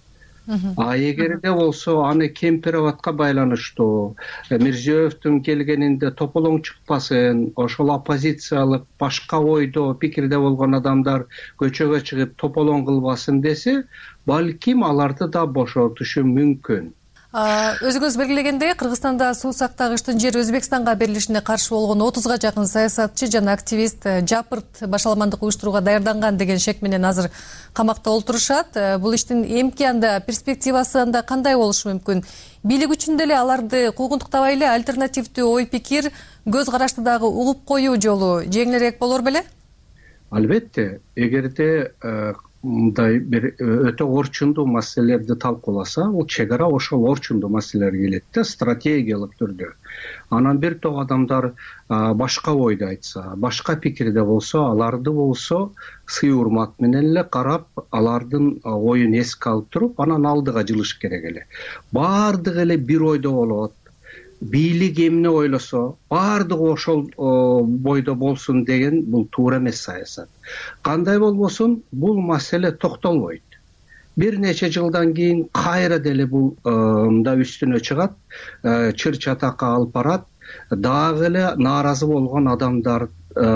А эгерде болсо аны кемпироватка байланыштуу, Мирзиёевдин келгенинде тополоң чыкпасын, ошол оппозициялык башка ойдо, пикирде болгон адамдар көчөгө чыгып тополоң кылбасын десе, балким аларды да бошотушу мүмкүн. Өзүңүз белгилегендей, Кыргызстанда суу сактагычтын жери Өзбекстанга берилишине каршы болгон отузга жакын саясатчы жана активист жапырт башаламандык уюштурууга даярданган деген шек менен азыр камакта олтурушат. Бул иштин эмки анда перспективасы анда кандай болушу мүмкүн? Бийлик үчүн деле аларды куугунтуктабай эле альтернативдүү ой пикир, көз карашты дагы угуп коюу жолу жеңилирээк болор беле? Албетте, эгерде мындай бир өтө орчундуу маселелерди талкууласа, бул чек ара ошол орчундуу маселелерге келет да, стратегиялык түрдө. Анан бир топ адамдар башка ойду айтса, башка пикирде болсо, аларды болсо сый урмат менен эле карап, алардын оюн эске алып туруп, анан алдыга жылыш керек эле. Баардыгы эле бир ойдо болот. Бийлик эмне ойлосо, баардыгы ошол бойдо болсун деген бул туура эмес саясат. Кандай болбосун, бул маселе токтолбойт. Бир нече жылдан кийин кайра деле бул мындай үстүнө чыгат, чыр чатакка алып барат, дагы эле нааразы болгон адамдар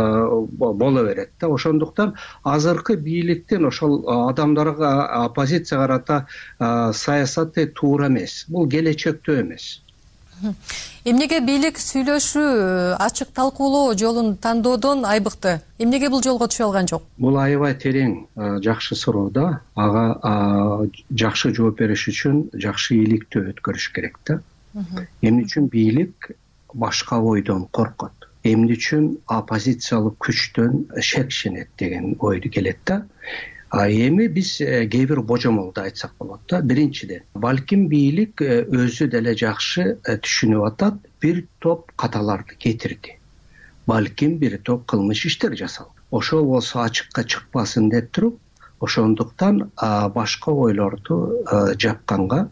боло берет да. Ошондуктан азыркы бийликтин ошол адамдарга, оппозицияга карата саясаты туура эмес. Бул келечектөө эмес. Эмнеге бийлик сүйлөшүү, ачык талкуулоо жолун тандоодон айбыкты? Эмнеге бул жолго түшө алган жок? Бул аябай терең, жакшы суроо да. Ага жакшы жооп бериш үчүн жакшы иликтөө өткөрүш керек да. Эмне үчүн бийлик башка ойдон коркот? Эмне үчүн оппозициялык күчтөн шекченет деген ой келет да. Эми биз кээ бир божомолду айтсак болот да. Биринчиден, балким бийлик өзү деле жакшы түшүнүп атат, бир топ каталарды кетирди. Балким бир топ кылмыш иштер жасалды. Ошол болсо ачыкка чыкпасын деп туруп, ошондуктан башка ойлорду жапканга,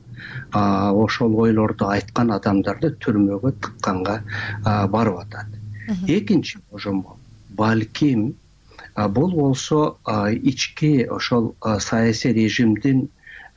ошол ойлорду айткан адамдарды түрмөгө тыкканга барып атат. Экинчи божомол, балким бул болсо ички ошол саясий режимдин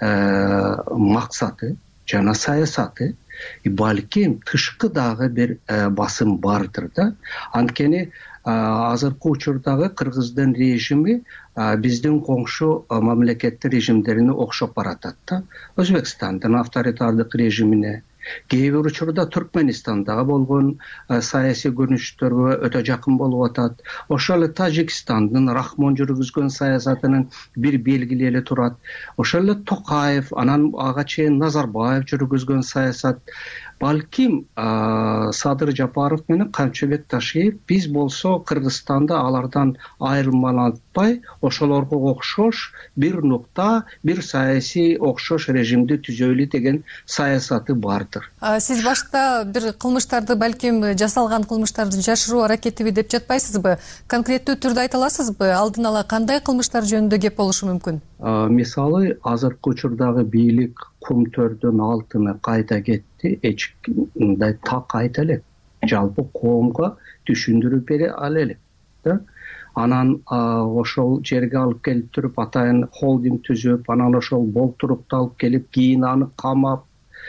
максаты жана саясаты, балким тышкы дагы бир басым бардыр да. Анткени азыркы учурдагы Кыргыздын режими биздин коңшу мамлекеттин режимдерине окшоп баратат да. Өзбекстандын авторитардык режимине, кээ бир учурда Түркменистандагы болгон саясий көрүнүштөргө өтө жакын болуп атат. Ошол эле Тажикстандын Рахмон жүргүзгөн саясатынын бир белгили эле турат. Ошол эле Токаев, анан ага чейин Назарбаев жүргүзгөн саясат. Балким Садыр Жапаров менен Камчыбек Ташиев биз болсо Кыргызстанда алардан айырмаланбай, ошолорго окшош бир нукта, бир саясий окшош режимди түзөйлү деген саясаты бардыр. Сиз башта бир кылмыштарды, балким жасалган кылмыштарды жашыруу аракетиби деп жатпайсызбы? Конкреттүү түрдө айта аласызбы? Алдын ала кандай кылмыштар жөнүндө кеп болушу мүмкүн? Мисалы, азыркы учурдагы бийлик кумтөрдүн алтыны кайда кетти, эч мындай так айта элек. Жалпы коомго түшүндүрүп бере ала элек да. Анан ошол жерге алып келип туруп, атайын холдинг түзүп, анан ошол болтурукту алып келип, кийин аны камап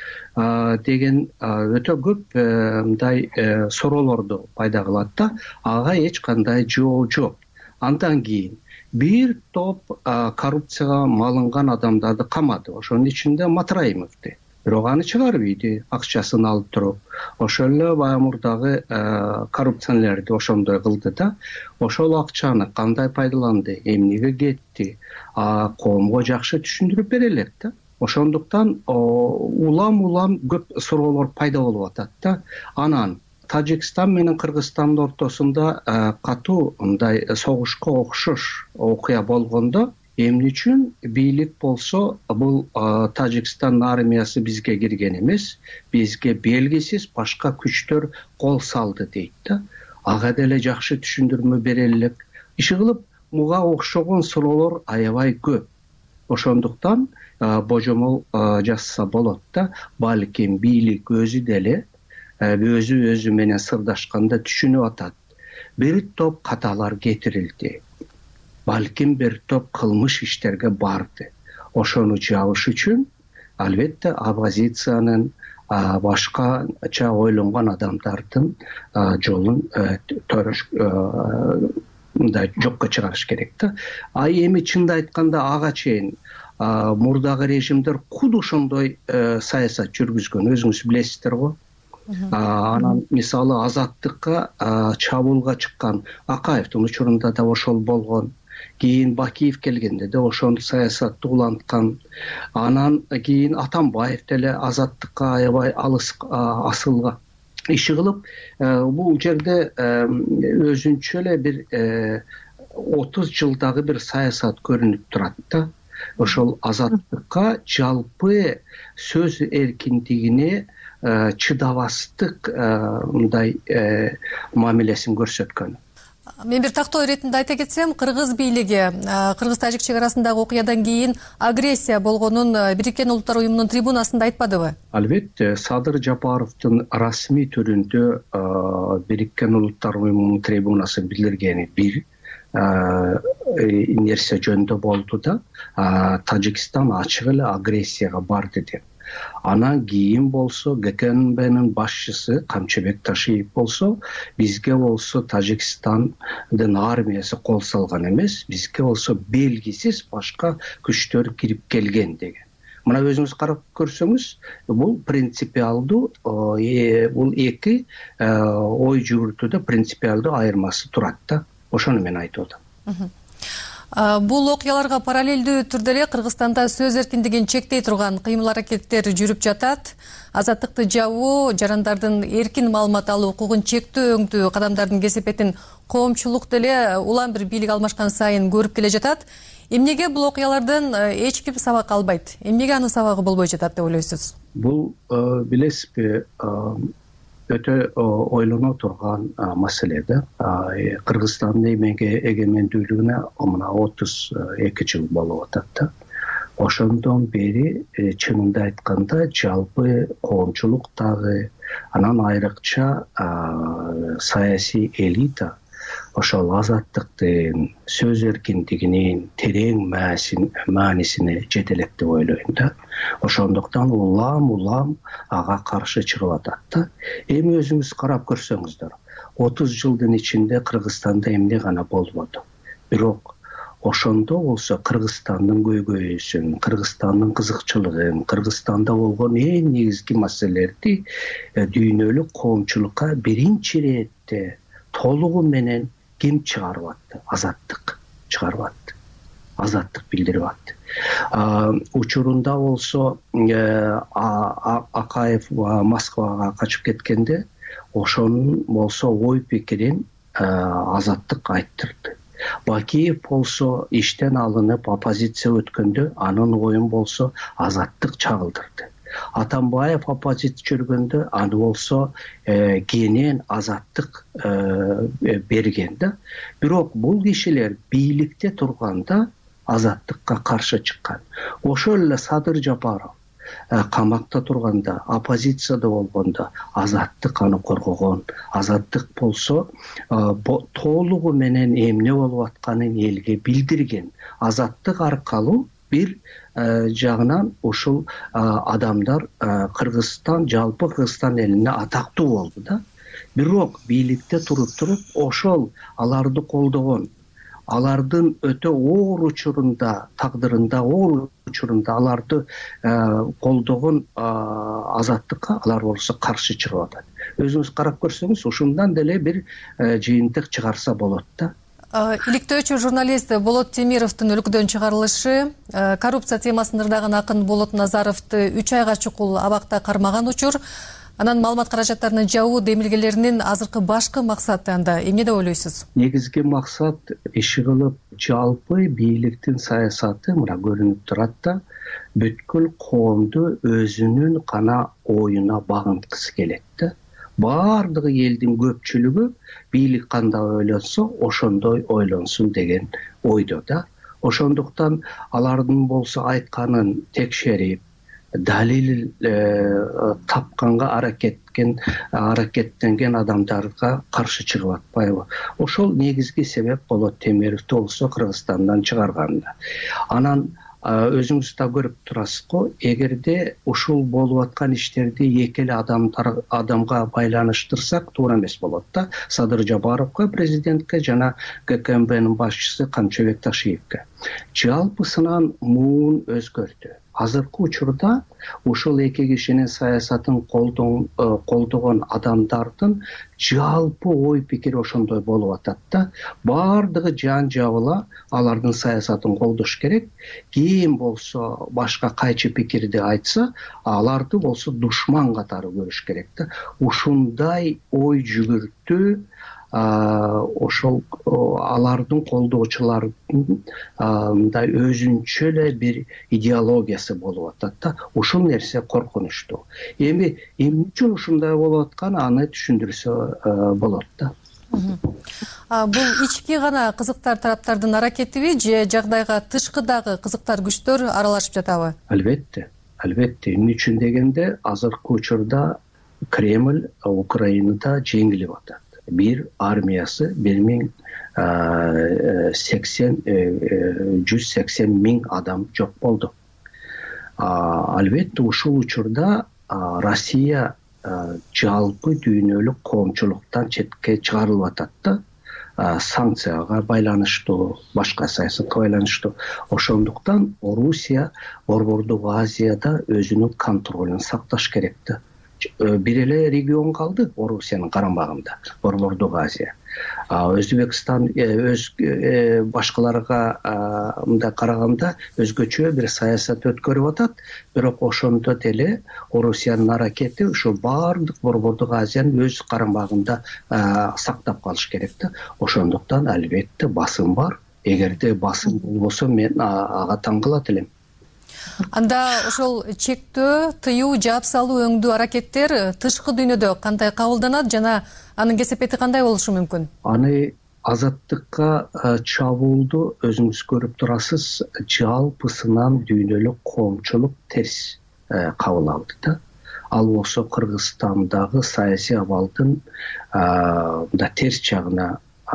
деген өтө көп мындай суроолорду пайда кылат да. Ага эч кандай жооп жок. Андан кийин бир топ коррупцияга малынган адамдарды камады. Ошонун ичинде Матраимовду. бирок аны чыгарбайт, акчасын алып туруп. Ошол эле баягы мурдагы коррупционерлерди ошондой кылды да. Ошол акчаны кандай пайдаланды, эмнеге кетти, коомго жакшы түшүндүрүп бере элек да. Ошондуктан улам улам көп суроолор пайда болуп атат да. Анан Тажикстан менен Кыргызстандын ортосунда катуу мындай согушка окшош окуя болгондо эмне үчүн бийлик болсо бул Тажикстан армиясы бизге кирген эмес, бизге белгисиз башка күчтөр кол салды дейт да. Ага деле жакшы түшүндүрмө бере элек. Иши кылып муга окшогон суроолор аябай көп. Ошондуктан божомол жасаса болот да. Балким бийлик өзү деле өзү өзү менен сырдашканда түшүнүп атат. Бир топ каталар кетирилди. Балким бир топ кылмыш иштерге барды. Ошону жабыш үчүн албетте оппозициянын башкача ойлонгон адамдардын жолун төрөш мындай жокко чыгарыш керек да. А эми чынды айтканда ага чейин мурдагы режимдер куд ошондой саясат жүргүзгөн, өзүңүз билесиздер го. Анан мисалы Азаттыкка чабуулга чыккан Акаевдин учурунда да ошол болгон. Кийин Бакиев келгенде да ошол саясатты уланткан. Анан кийин Атамбаев деле Азаттыкка аябай алыс асылган. Иши кылып бул жерде өзүнчө эле бир отуз жылдагы бир саясат көрүнүп турат да. Ошол Азаттыкка жалпы сөз эркиндигине чыдабастык мындай мамилесин көрсөткөн. Мен бир тактоо иретинде айта кетсем, кыргыз бийлиги кыргыз-тажик чек арасындагы окуядан кийин агрессия болгонун Бириккен Улуттар уюмунун трибунасында айтпадыбы? Албетте, Садыр Жапаровдун расмий түрүндө Бириккен Улуттар уюмунун трибунасы билдиргени бир нерсе жөнүндө болду да. Тажикстан ачык эле агрессияга барды деп. Анан кийин болсо ГКНБнын башчысы Камчыбек Ташиев болсо бизге болсо Тажикстандын армиясы кол салган эмес, бизге болсо белгисиз башка күчтөр кирип келген деген. Мына өзүңүз карап көрсөңүз, бул принципиалдуу, бул эки ой жүгүртүүдө принципиалдуу айырмасы турат да. Ошону мен айтып атам. Бул окуяларга параллелдүү түрдө эле Кыргызстанда сөз эркиндигин чектей турган кыймыл аракеттер жүрүп жатат. Азаттыкты жабуу, жарандардын эркин маалымат алуу укугун чектөө өңдүү кадамдардын кесепетин коомчулук деле улам бир бийлик алмашкан сайын көрүп келе жатат. Эмнеге бул окуялардан эч ким сабак албайт? Эмнеге анын сабагы болбой жатат деп ойлойсуз? Бул билесизби, өтө ойлоно турган маселе да. Кыргызстандын эмеге эгемендүүлүгүнө мына отуз эки жыл болуп атат да. Ошондон бери чынында айтканда жалпы коомчулук дагы, анан айрыкча саясий элита ошол азаттыктын, сөз эркиндигинин терең маанисине жете элек деп ойлойм да. Ошондуктан улам улам ага каршы чыгып атат да. Эми өзүңүз карап көрсөңүздөр, отуз жылдын ичинде Кыргызстанда эмне гана болбоду. Бирок ошондо болсо Кыргызстандын көйгөйүсүн, Кыргызстандын кызыкчылыгын, Кыргызстанда болгон эң негизги маселелерди дүйнөлүк коомчулукка биринчи иретте толугу менен ким чыгарып атты? Азаттык чыгарып атты. Азаттык билдирип атты. Учурунда болсо Акаев Москвага качып кеткенде ошонун болсо ой пикирин Азаттык айттырды. Бакиев болсо иштен алынып оппозиция өткөндө анын оюн болсо Азаттык чагылдырды. Атамбаев оппозиция жүргөндө аны болсо кенен Азаттык берген да. Бирок бул кишилер бийликте турганда Азаттыкка каршы чыккан. Ошол эле Садыр Жапаров камакта турганда, оппозицияда болгондо Азаттык аны коргогон. Азаттык болсо толугу менен эмне болуп атканын элге билдирген. Азаттык аркылуу бир жагынан ушул адамдар Кыргызстан, жалпы Кыргызстан элине атактуу болду да. Бирок бийликте туруп туруп ошол аларды колдогон алардын өтө оор учурунда тагдырында оор учурунда аларды колдогон азаттыкка алар болсо каршы чыгып атат. Өзүңүз карап көрсөңүз ушундан деле бир жыйынтык чыгарса болот да. Иликтөөчү журналист Болот Темировдун өлкөдөн чыгарылышы, коррупция темасын ырдаган акын Болот Назаровду үч айга чукул абакта кармаган учур, анан маалымат каражаттарынын жабуу демилгелеринин азыркы башкы максаты анда эмне деп ойлойсуз? Негизги максат иши кылып жалпы бийликтин саясаты мына көрүнүп турат да, бүткүл коомду өзүнүн гана оюна багынткысы келет да. Бардыгы элдин көпчүлүгү бийлик кандай ойлонсо ошондой ойлонсун деген ойдо да. Ошондуктан алардын болсо айтканын текшерип, далил тапканга аракеткен аракеттенген адамдарга каршы чыгып атпайбы? Ошол негизги себеп Болот Темировду болсо Кыргызстандан чыгарганда. Анан өзүңүз да көрүп турасыз го, эгерде ушул болуп аткан иштерди эки эле адамдар адамга байланыштырсак туура эмес болот да. Садыр Жапаровго, президентке жана ГКМБнын башчысы Камчыбек Ташиевке. Жалпысынан муун өзгөрдү. Азыркы учурда ушул эки кишинин саясатын колдогон адамдардын жалпы ой пикири ошондой болуп атат да. Бардыгы жан жабыла алардын саясатын колдош керек. Ким болсо башка кайчы пикирди айтса, аларды болсо душман катары көрүш керек да. Ушундай ой жүгүртүү ошол алардын колдоочулардын мындай өзүнчө эле бир идеологиясы болуп атат да. Ушул нерсе коркунучтуу. Эми эмне үчүн ушундай болуп атканы аны түшүндүрсө болот да. Бул ички гана кызыктар тараптардын аракетиби же жагдайга тышкыдагы кызыктар күчтөр аралашып жатабы? Албетте, албетте. Эмне үчүн дегенде азыркы учурда Кремль Украинада жеңилип атат. Bir armiyası bir ming seksen жүз сексен миң адам жок болду. Албетте ушул учурда Россия жалпы дүйнөлүк коомчулуктан четке чыгарылып атат да. Санкцияга байланыштуу, башка саясатка байланыштуу. Ошондуктан Орусия Борбордук Азияда өзүнүн контролун сакташ керек да. Bir эле регион калды Орусиянын карамагында, Борбордук Азия. Өзбекстан өз башкаларга мындай караганда өзгөчө бир саясат өткөрүп атат, бирок ошондо деле Орусиянын аракети ушу бардык Борбордук Азияны өз карамагында сактап калыш керек да. Ошондуктан албетте басым бар. Эгерде басым болбосо мен ага таң калат элем. Анда ошол чектөө, тыюу, жаап салуу өңдүү аракеттер тышкы дүйнөдө кандай кабылданат жана анын кесепети кандай болушу мүмкүн? Аны азаттыкка чабуулду өзүңүз көрүп турасыз, жалпысынан дүйнөлүк коомчулук терс кабыл алды да. Ал болсо Кыргызстандагы саясий абалдын мындай терс жагына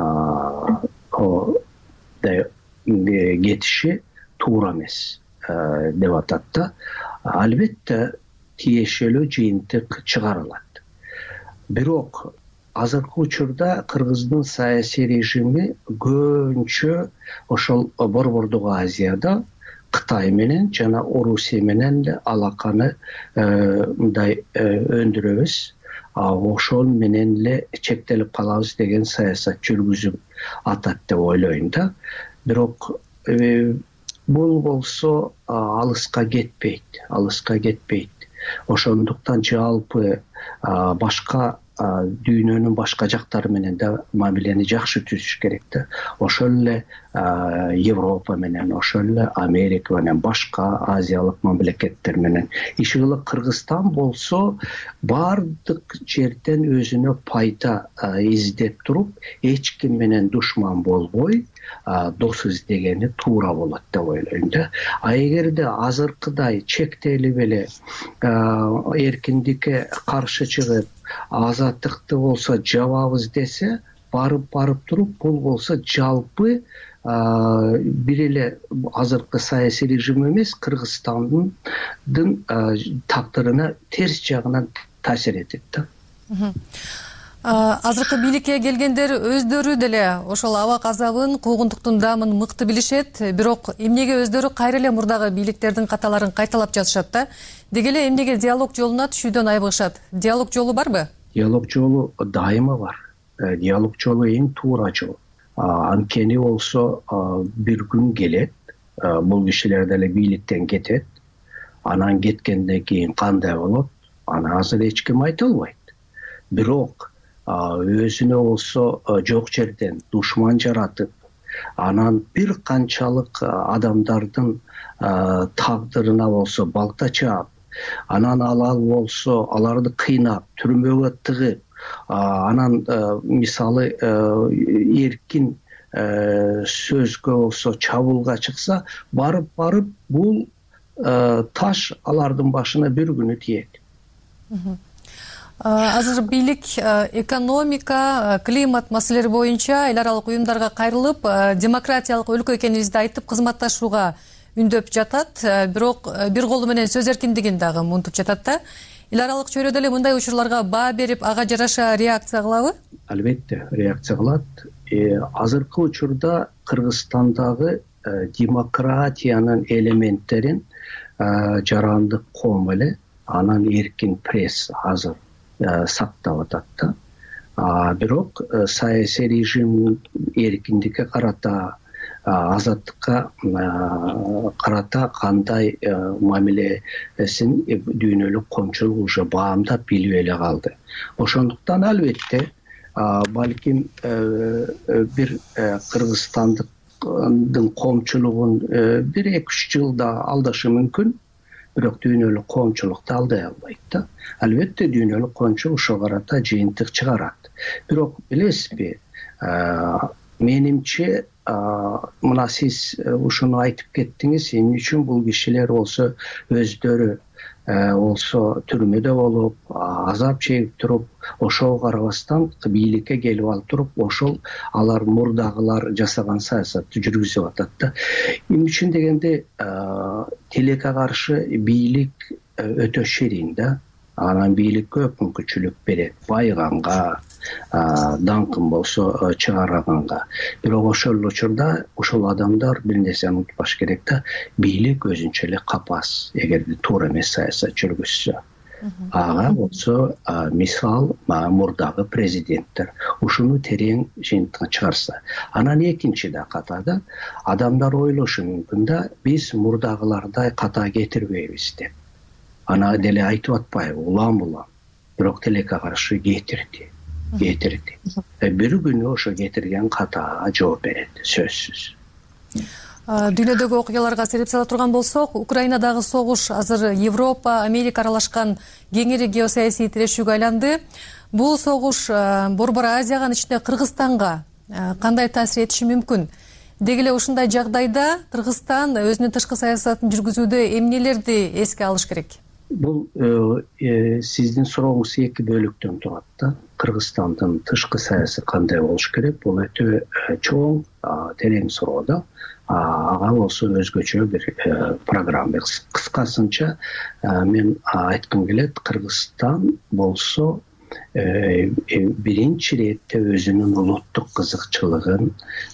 кетиши туура эмес деп атат да. Албетте тиешелүү жыйынтык чыгарылат. Бирок азыркы учурда Кыргыздын саясий режими көбүнчө ошол Борбордук Азияда Кытай менен жана Орусия менен эле алаканы мындай өндүрөбүз, ошол менен эле чектелип калабыз деген саясат жүргүзүп атат деп ойлойм да. Бирок бул болсо алыска кетпейт, алыска кетпейт. Ошондуктан жалпы башка дүйнөнүн башка жактары менен да мамилени жакшы түзүш керек да. Ошол эле Европа менен, ошол эле Америка менен, башка азиялык мамлекеттер менен. Иши кылып Кыргызстан болсо бардык жерден өзүнө пайда издеп туруп, эч ким менен душман болбой, дос издегени туура болот деп ойлойм да. А эгерде азыркыдай чектелип эле эркиндикке каршы чыгып, азаттыкты болсо жабабыз десе, барып барып туруп бул болсо жалпы бир эле азыркы саясий режим эмес, Кыргызстандын тагдырына терс жагынан таасир этет да. Азыркы бийликке келгендер өздөрү деле ошол абак азабын, куугунтуктун даамын мыкты билишет, бирок эмнеге өздөрү кайра эле мурдагы бийликтердин каталарын кайталап жатышат да? Деги эле эмнеге диалог жолуна түшүүдөн айбыгышат? Диалог жолу барбы? Диалог жолу дайыма бар. Диалог жолу эң туура жол. Анткени болсо бир күн келет, бул кишилер деле бийликтен кетет. Анан кеткенден кийин кандай болот? Аны азыр эч ким айта албайт. Бирок өзүнө болсо жок жерден душман жаратып, анан бир канчалык адамдардын тагдырына болсо балта чаап, анан алал болсо аларды кыйнап, түрмөгө тыгып, анан мисалы эркин сөзгө болсо чабуулга чыкса, барып барып бул таш алардын башына бир күнү тиет. Азыр бийлик экономика, климат маселелери боюнча эл аралык уюмдарга кайрылып, демократиялык өлкө экенибизди айтып кызматташууга үндөп жатат. Бирок бир колу менен сөз эркиндигин дагы мунтуп жатат да. Эл аралык чөйрөдө эле мындай учурларга баа берип, ага жараша реакция кылабы? Албетте, реакция кылат. Азыркы учурда Кыргызстандагы демократиянын элементтерин жарандык коом эле, анан эркин пресс азыр сактап атат да. Бирок саясий режим эркиндикке карата, азаттыкка карата кандай мамилесин дүйнөлүк коомчулук уже баамдап билип эле калды. Ошондуктан албетте балким бир Кыргызстандын коомчулугун бир эки үч жылда алдашы мүмкүн. Бирок дүйнөлүк коомчулукты алдай албайт да. Албетте дүйнөлүк коомчулук ошого карата жыйынтык чыгарат. Бирок билесизби, менимче мына сиз ушуну айтып кеттиңиз, эмне үчүн бул кишилер болсо өздөрү болсо түрмөдө болуп, азап чегип туруп, ошого карабастан бийликке келип алып туруп, ошол алар мурдагылар жасаган саясатты жүргүзүп атат да. Эмне үчүн дегенде, тилекке каршы бийлик өтө ширин да. Анан бийлик көп мүмкүнчүлүк берет, байыганга, даңкын болсо чыгарганга. Бирок ошол учурда ошол адамдар бир нерсени унутпаш керек да, бийлик өзүнчө эле капас, эгерде туура эмес саясат жүргүзсө. Ага болсо мисал мурдагы президенттер ушуну терең жыйынтыкка чыгарса. Анан экинчи да катада адамдар ойлошу мүмкүн да, биз мурдагылардай ката кетирбейбиз деп. Ана деле айтып атпайбы, улам улам. Бирок тилекке каршы кетирди, кетирди. Бир күнү ошо кетирген катага жооп берет, сөзсүз. Дүйнөдөгү окуяларга сереп сала турган болсок, Украинадагы согуш азыр Европа, Америка аралашкан кеңири геосаясий тирешүүгө айланды. Бул согуш Борбор Азиянын ичинде Кыргызстанга кандай таасир этиши мүмкүн? Деги эле ушундай жагдайда Кыргызстан өзүнүн тышкы саясатын жүргүзүүдө эмнелерди эске алыш керек? Бул сиздин сурооңуз эки бөлүктөн турат да. Кыргызстандын тышкы саясаты кандай болуш керек? Бул өтө чоң, терең суроо да. Ага болсо өзгөчө бир программа. Кыскасынча мен айткым келет, Кыргызстан болсо биринчи иретте өзүнүн улуттук кызыкчылыгын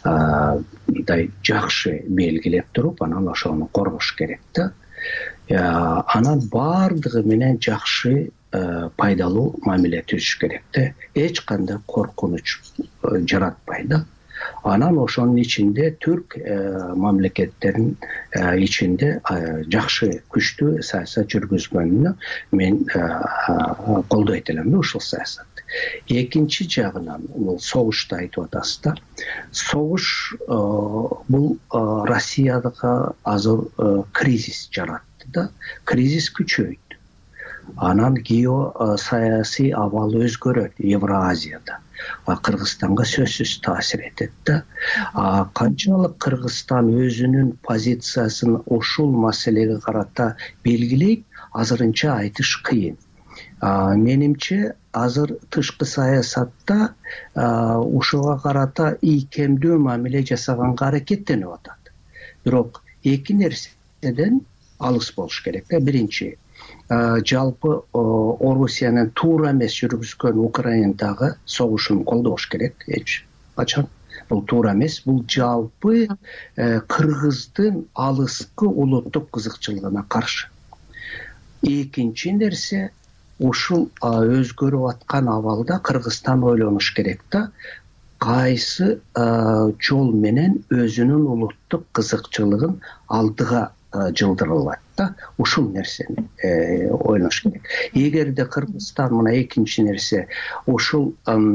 мындай жакшы белгилеп туруп, анан ошону коргош керек да. Анан бардыгы менен жакшы пайдалуу мамиле түзүш керек да. Эч кандай коркунуч жаратпай да. Анан ошонун ичинде түрк мамлекеттеринин ичинде жакшы күчтүү саясат жүргүзгөнүнө мен колдойт элем ушул саясатты. Экинчи жагынан бул согушты айтып атасыз да. Согуш бул Россиядагы азыр кризис жаратты да. Кризис күчөйдү. Анан геосаясий абал өзгөрөт Евразияда. Кыргызстанга сөзсүз таасир этет да. Канчалык Кыргызстан өзүнүн позициясын ушул маселеге карата белгилейт, азырынча айтыш кыйын. Менимче азыр тышкы саясатта ушуга карата ийкемдүү мамиле жасаганга аракеттенип атат. Бирок эки нерседен алыс болуш керек да. Биринчи, жалпы Орусиянын туура эмес жүргүзгөн Украинадагы согушун колдош керек. Эч качан бул туура эмес. Бул жалпы кыргыздын алыскы улуттук кызыкчылыгына каршы. Экинчи нерсе, ушул өзгөрүп аткан абалда Кыргызстан ойлонуш керек да, кайсы жол менен өзүнүн улуттук кызыкчылыгын алдыга жылдыра алат да, ушул нерсени ойлош керек. Эгерде Кыргызстан мына экинчи нерсе ушул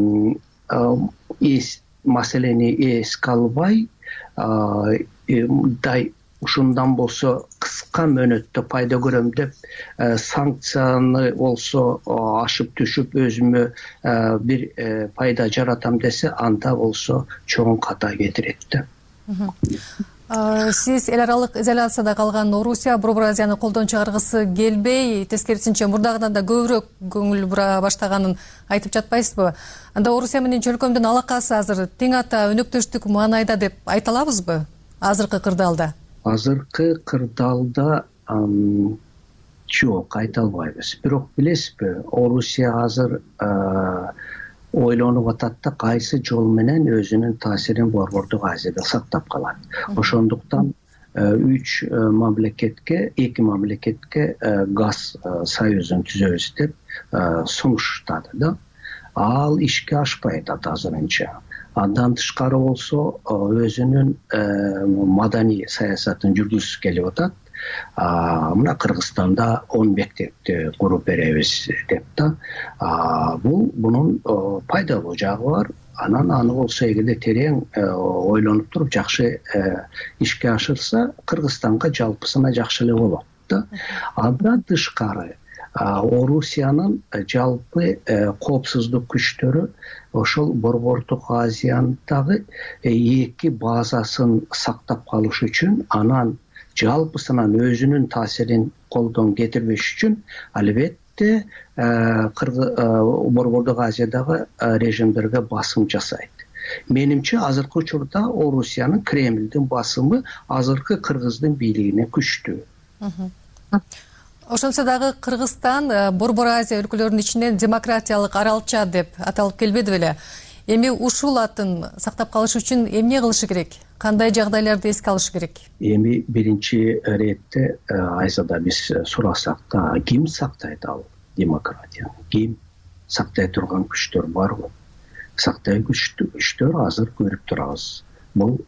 маселени эске албай, дай ушундан болсо кыска мөөнөттө пайда көрөм деп санкцияны болсо ашып түшүп өзүмө бир пайда жаратам десе, анда болсо чоң ката кетирет да. Сиз эл аралык изоляцияда калган Орусия Борбор Азияны колдон чыгаргысы келбей, тескерисинче мурдагыдан да көбүрөөк көңүл бура баштаганын айтып жатпайсызбы? Анда Орусия менен чөлкөмдүн алакасы азыр тең ата өнөктөштүк маанайда деп айта алабызбы азыркы кырдаалда? Азыркы кырдаалда жок, айта албайбыз. Бирок билесизби, Орусия азыр ойлонуп атат да, кайсы жол менен өзүнүн таасирин Борбордук Азияда сактап калат. Ошондуктан үч мамлекетке, эки мамлекетке газ союзун түзөбүз деп сунуштады да. Ал ишке ашпай атат азырынча. Андан тышкары болсо өзүнүн маданий саясатын жүргүзүп келип атат. Мына Кыргызстанда он мектепти куруп беребиз деп да. Бул бунун пайдалуу жагы бар. Анан аны болсо эгерде терең ойлонуп туруп жакшы ишке ашырса, Кыргызстанга жалпысына жакшы эле болот да. Андан тышкары Орусиянын жалпы коопсуздук күчтөрү ошол Борбордук Азиядагы эки базасын сактап калыш үчүн, анан жалпысынан өзүнүн таасирин колдон кетирбеш үчүн албетте Борбордук Азиядагы режимдерге басым жасайт. Менимче азыркы учурда Орусиянын, Кремлдин басымы азыркы Кыргыздын бийлигине күчтүү. Ошонсо дагы Кыргызстан Борбор Азия өлкөлөрүнүн ичинен демократиялык аралча деп аталып келбеди беле? Эми ушул атын сактап калыш үчүн эмне кылышы керек? Кандай жагдайларды эске алыш керек? Эми биринчи иретте Айзада биз сурасак да, ким сактайт ал демократияны? Ким сактай турган күчтөр барбы? Сактай күчтөр азыр көрүп турабыз. Бул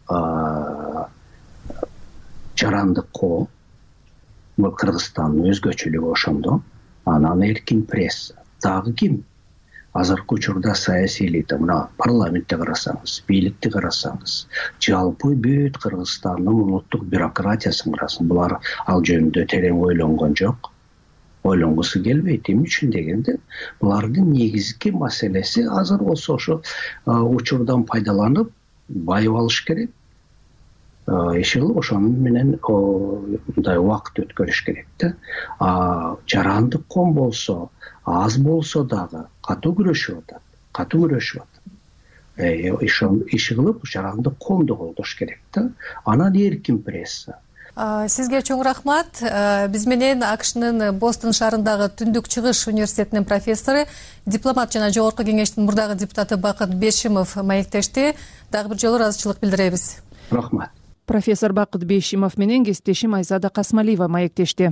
жарандык коом, бул Кыргызстандын өзгөчөлүгү ошондо. Анан эркин пресса. Дагы ким? Азыркы учурда саясий элита, мына парламентти карасаңыз, бийликти карасаңыз, жалпы бүт Кыргызстандын улуттук бюрократиясын карасаң, булар ал жөнүндө терең ойлонгон жок. Ойлонгусу келбейт. Эмне үчүн дегенде, булардын негизги маселеси азыр болсо ошо учурдан пайдаланып байып алыш керек. Ишил ошонун менен мындай убакыт өткөрүш керек да. Жарандык ком болсо, аз болсо дагы катуу күрөшүп атат. Катуу күрөшүп атат. Иши кылып жарандык комду колдош керек да. Анан эркин пресса. Сизге чоң рахмат. Биз менен АКШнын Бостон шаарындагы Түндүк Чыгыш университетинин профессору, дипломат жана Жогорку кеңештин мурдагы депутаты Бакыт Бешимов маектешти. Дагы бир жолу ыраазычылык билдиребиз. Рахмат. Профессор Бакыт Бешимов менен кесиптешим Айзада Касмалиева маектешти.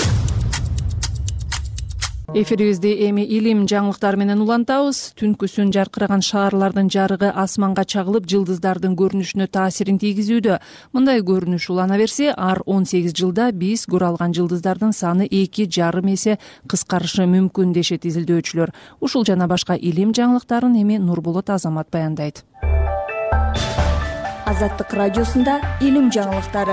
Эфирибизди эми илим жаңылыктары менен улантабыз. Түнкүсүн жаркыраган шаарлардын жарыгы асманга чагылып, жылдыздардын көрүнүшүнө таасирин тийгизүүдө. Мындай көрүнүш улана берсе, ар он сегиз жылда биз көрө алган жылдыздардын саны эки жарым эсе кыскарышы мүмкүн дешет изилдөөчүлөр. Ушул жана башка илим жаңылыктарын эми Нурболот Азамат баяндайт. Азаттык радиосунда илим жаңылыктары.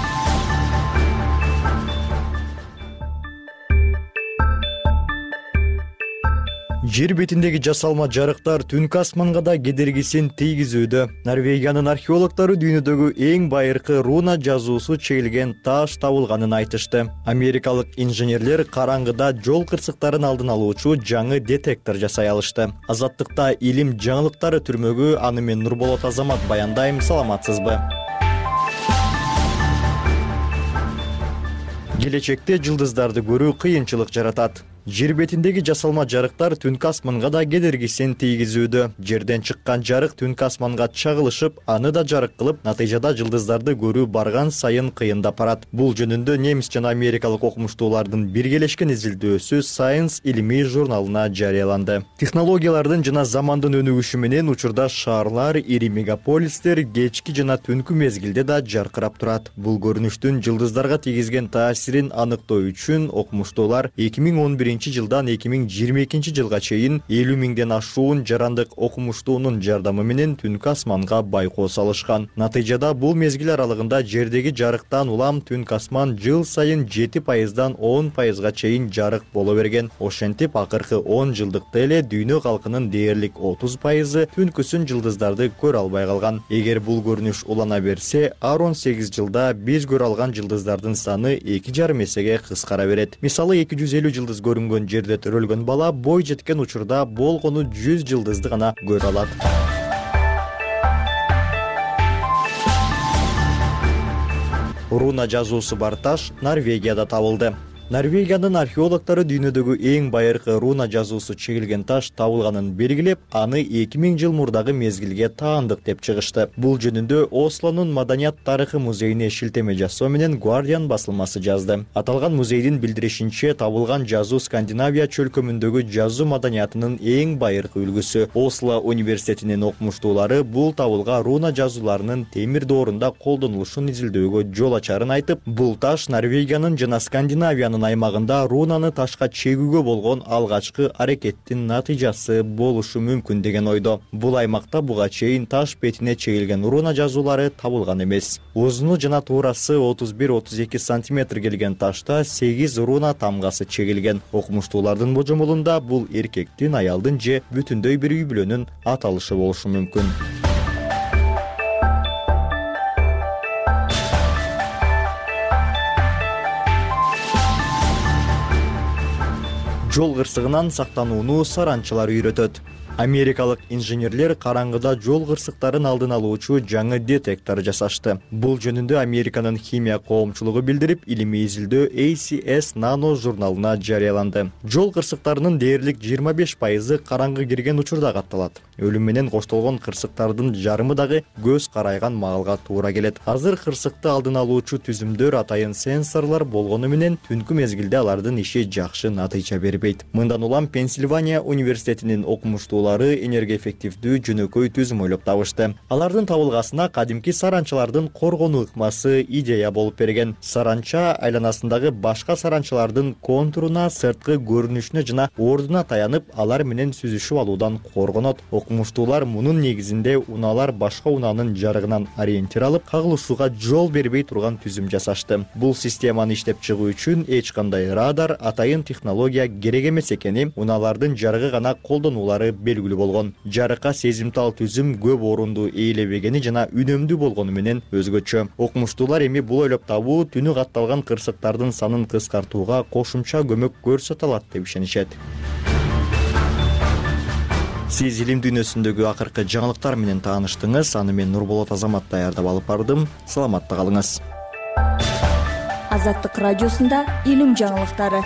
Жер бетиндеги жасалма жарыктар түнкү асманга да кедергисин тийгизүүдө. Норвегиянын археологдору дүйнөдөгү эң байыркы руна жазуусу чегилген таш табылганын айтышты. Америкалык инженерлер караңгыда жол кырсыктарын алдын алуучу жаңы детектор жасай алышты. Азаттыкта илим жаңылыктары түрмөгү, аны мен Нурболот Азамат баяндайм. Саламатсызбы? келечекте жылдыздарды көрүү кыйынчылык жаратат. Жер бетиндеги жасалма жарыктар түнкү асманга да кедергисин тийгизүүдө. Жерден чыккан жарык түнкү асманга чагылышып, аны да жарык кылып, натыйжада жылдыздарды көрүү барган сайын кыйындап барат. Бул жөнүндө немис жана америкалык окумуштуулардын биргелешкен изилдөөсү Science илимий журналына жарыяланды. Технологиялардын жана замандын өнүгүшү менен учурда шаарлар, ири мегаполистер кечки жана түнкү мезгилде да жаркырап турат. Бул көрүнүштүн жылдыздарга тийгизген таасирин аныктоо үчүн окумуштуулар эки миң он биринчи жылдан эки миң жыйырма экинчи жылга чейин элүү миңден ашуун жарандык окумуштуунун жардамы менен түнкү асманга байкоо салышкан. Натыйжада бул мезгил аралыгында жердеги жарыктан улам түнкү асман жыл сайын жети пайыздан он пайызга чейин жарык боло берген. Ошентип акыркы он жылдыкта эле дүйнө калкынын дээрлик отуз пайызы түнкүсүн жылдыздарды көрө албай калган. Эгер бул көрүнүш улана берсе, ар он сегиз жылда биз көрө алган жылдыздардын саны эки жарым эсеге кыскара берет. Мисалы эки жүз элүү жылдыз көрүнгөн жерде төрөлгөн бала бой жеткен учурда болгону жүз жылдызды гана көрө алат. Руна жазуусу бар таш Норвегияда табылды. Норвегиянын археологдору дүйнөдөгү эң байыркы руна жазуусу чегилген таш табылганын белгилеп, аны эки миң жыл мурдагы мезгилге таандык деп чыгышты. Бул жөнүндө Ослонун Маданият тарыхы музейине шилтеме жасоо менен Guardian басылмасы жазды. Аталган музейдин билдиришинче, табылган жазуу Скандинавия чөлкөмүндөгү жазуу маданиятынын эң байыркы үлгүсү. Осло университетинин окумуштуулары бул табылга руна жазууларынын темир доорунда колдонулушун изилдөөгө жол ачарын айтып, бул таш Норвегиянын жана Скандинавиянын аймагында рунаны ташка чегүүгө болгон алгачкы аракеттин натыйжасы болушу мүмкүн деген ойдо. Бул аймакта буга чейин таш бетине чегилген руна жазуулары табылган эмес. Узуну жана туурасы отуз бир отуз эки сантиметр келген ташта сегиз руна тамгасы чегилген. Окумуштуулардын божомолунда бул эркектин, аялдын же бүтүндөй бир үй бүлөнүн аталышы болушу мүмкүн. Жол кырсыгынан сактанууну саранчалар үйрөтөт. Америкалык инженерлер караңгыда жол кырсыктарын алдын алуучу жаңы детектор жасашты. Бул жөнүндө Американын химия коомчулугу билдирип, илимий изилдөө A C S Nano журналына жарыяланды. Жол кырсыктарынын дээрлик жыйырма беш пайызы караңгы кирген учурда катталат. Өлүм менен коштолгон кырсыктардын жарымы дагы көз карайган маалга туура келет. Азыр кырсыкты алдын алуучу түзүмдөр атайын сенсорлор болгону менен түнкү мезгилде алардын иши жакшы натыйжа бербейт. Мындан улам Пенсильвания университетинин окумуштуулары энергоэффективдүү жөнөкөй түзүм ойлоп табышты. Алардын табылгасына кадимки саранчалардын коргонуу ыкмасы идея болуп берген. Саранча айланасындагы башка саранчалардын контуруна, сырткы көрүнүшүнө жана ордуна таянып, алар менен сүзүшүп алуудан коргонот. Окумуштуулар мунун негизинде унаалар башка унаанын жарыгынан ориентир алып, кагылышууга жол бербей турган түзүм жасашты. Бул системаны иштеп чыгуу үчүн эч кандай радар, атайын технология керек эмес экени унаалардын жарыгы гана колдонулары белгилүү болгон. Жарыкка сезимтал түзүм көп орунду ээлебегени жана үнөмдүү болгону менен өзгөчө. Окумуштуулар эми бул ойлоп табуу түнү катталган кырсыктардын санын кыскартууга кошумча көмөк көрсөтө алат деп ишенишет. Сиз илим дүйнөсүндөгү акыркы жаңылыктар менен тааныштыңыз. Аны мен Нурболот Азамат даярдап алып бардым. Саламатта калыңыз. Азаттык радиосунда илим жаңылыктары.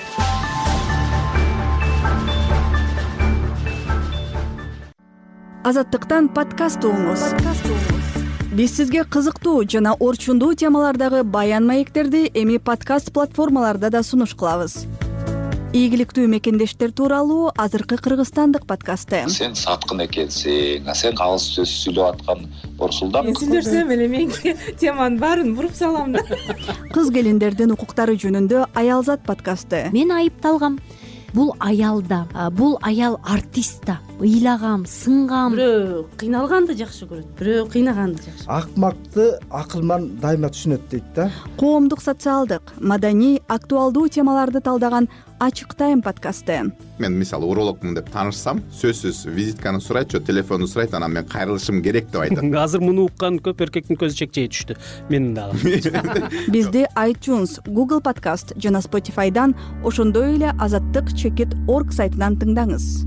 Азаттыктан подкаст угуңуз. Биз сизге кызыктуу жана орчундуу темалардагы баян маектерди эми подкаст платформаларда да сунуш кылабыз. Ийгиликтүү мекендештер тууралуу азыркы кыргызстандык подкасты. Сен саткын экенсиң, сен алыс сөз сүйлөп аткан борсулдап. Мен сүйлөсөм эле мен теманын баарын буруп салам да. Кыз келиндердин укуктары жөнүндө Аялзат подкасты. Мен айыпталгам. Бул аялда, бул аял артист да. Ыйлагам, сынгам. Бирөө кыйналганды жакшы көрөт, бирөө кыйнаганды жакшы. Акмакты акылман дайыма түшүнөт дейт да. Коомдук, социалдык, маданий, актуалдуу темаларды талдаган Ачык тайм подкасты. Мен мисалы урологмун деп таанышсам, сөзсүз визитканы сурайт, же телефонду сурайт, анан мен кайрылышым керек деп айтат. Азыр муну уккан көп эркектин көзү чекчей түштү. Менин дагы. Бизди iTunes, Google Podcast жана Spotify'дан, ошондой эле азаттык чекит точка орг сайтынан тыңдаңыз.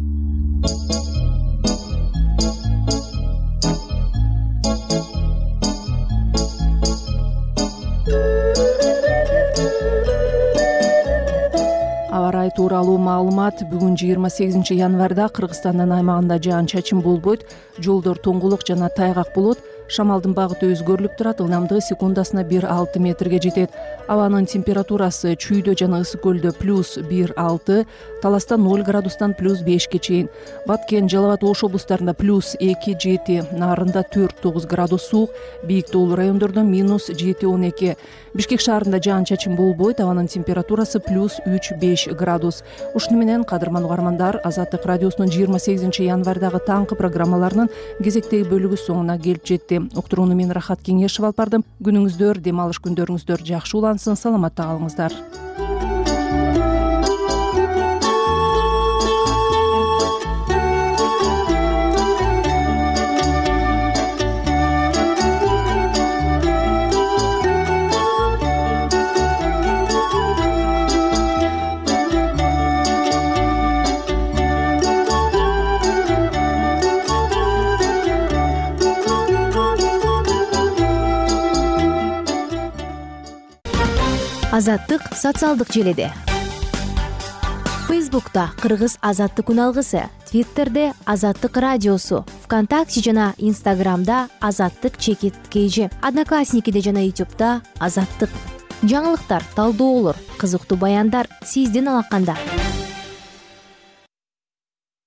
тууралуу маалымат. Бүгүн жыйырма сегизинчи январда Кыргызстандын аймагында жаан чачын болбойт, жолдор тоңгулук жана тайгак болот. Шамалдын багыты өзгөрүлүп турат, ылдамдыгы секундасына бир алты метрге жетет. Абанын температурасы Чүйдө жана Ысык көлдө плюс бир алты, Таласта ноль градустан плюс бешке чейин. Баткен, Жалал абад, Ош облустарында плюс эки жети, Нарында төрт тогуз градус суук, бийик тоолуу райондордо минус жети он эки. Бишкек шаарында жаан чачын болбойт, абанын температурасы плюс үч беш градус. Ушуну менен, кадырман угармандар, Азаттык радиосунун жыйырма сегизинчи январдагы таңкы программаларынын кезектеги бөлүгү соңуна келип жетти. Уктурууну мен Рахат Кеңешев алып бардым. Күнүңүздөр, дем алыш күндөрүңүздөр жакшы улансын, саламатта калыңыздар. Азаттык социалдык желеде. Фейсбукта Кыргыз Азаттык күн алгысы, Твиттерде Азаттык радиосу, ВКонтакте жана Инстаграмда Азаттык чекит кейжи, Одноклассникиде жана Ютубта Азаттык. Жаңылыктар, талдоолор, кызыктуу баяндар сиздин алаканда.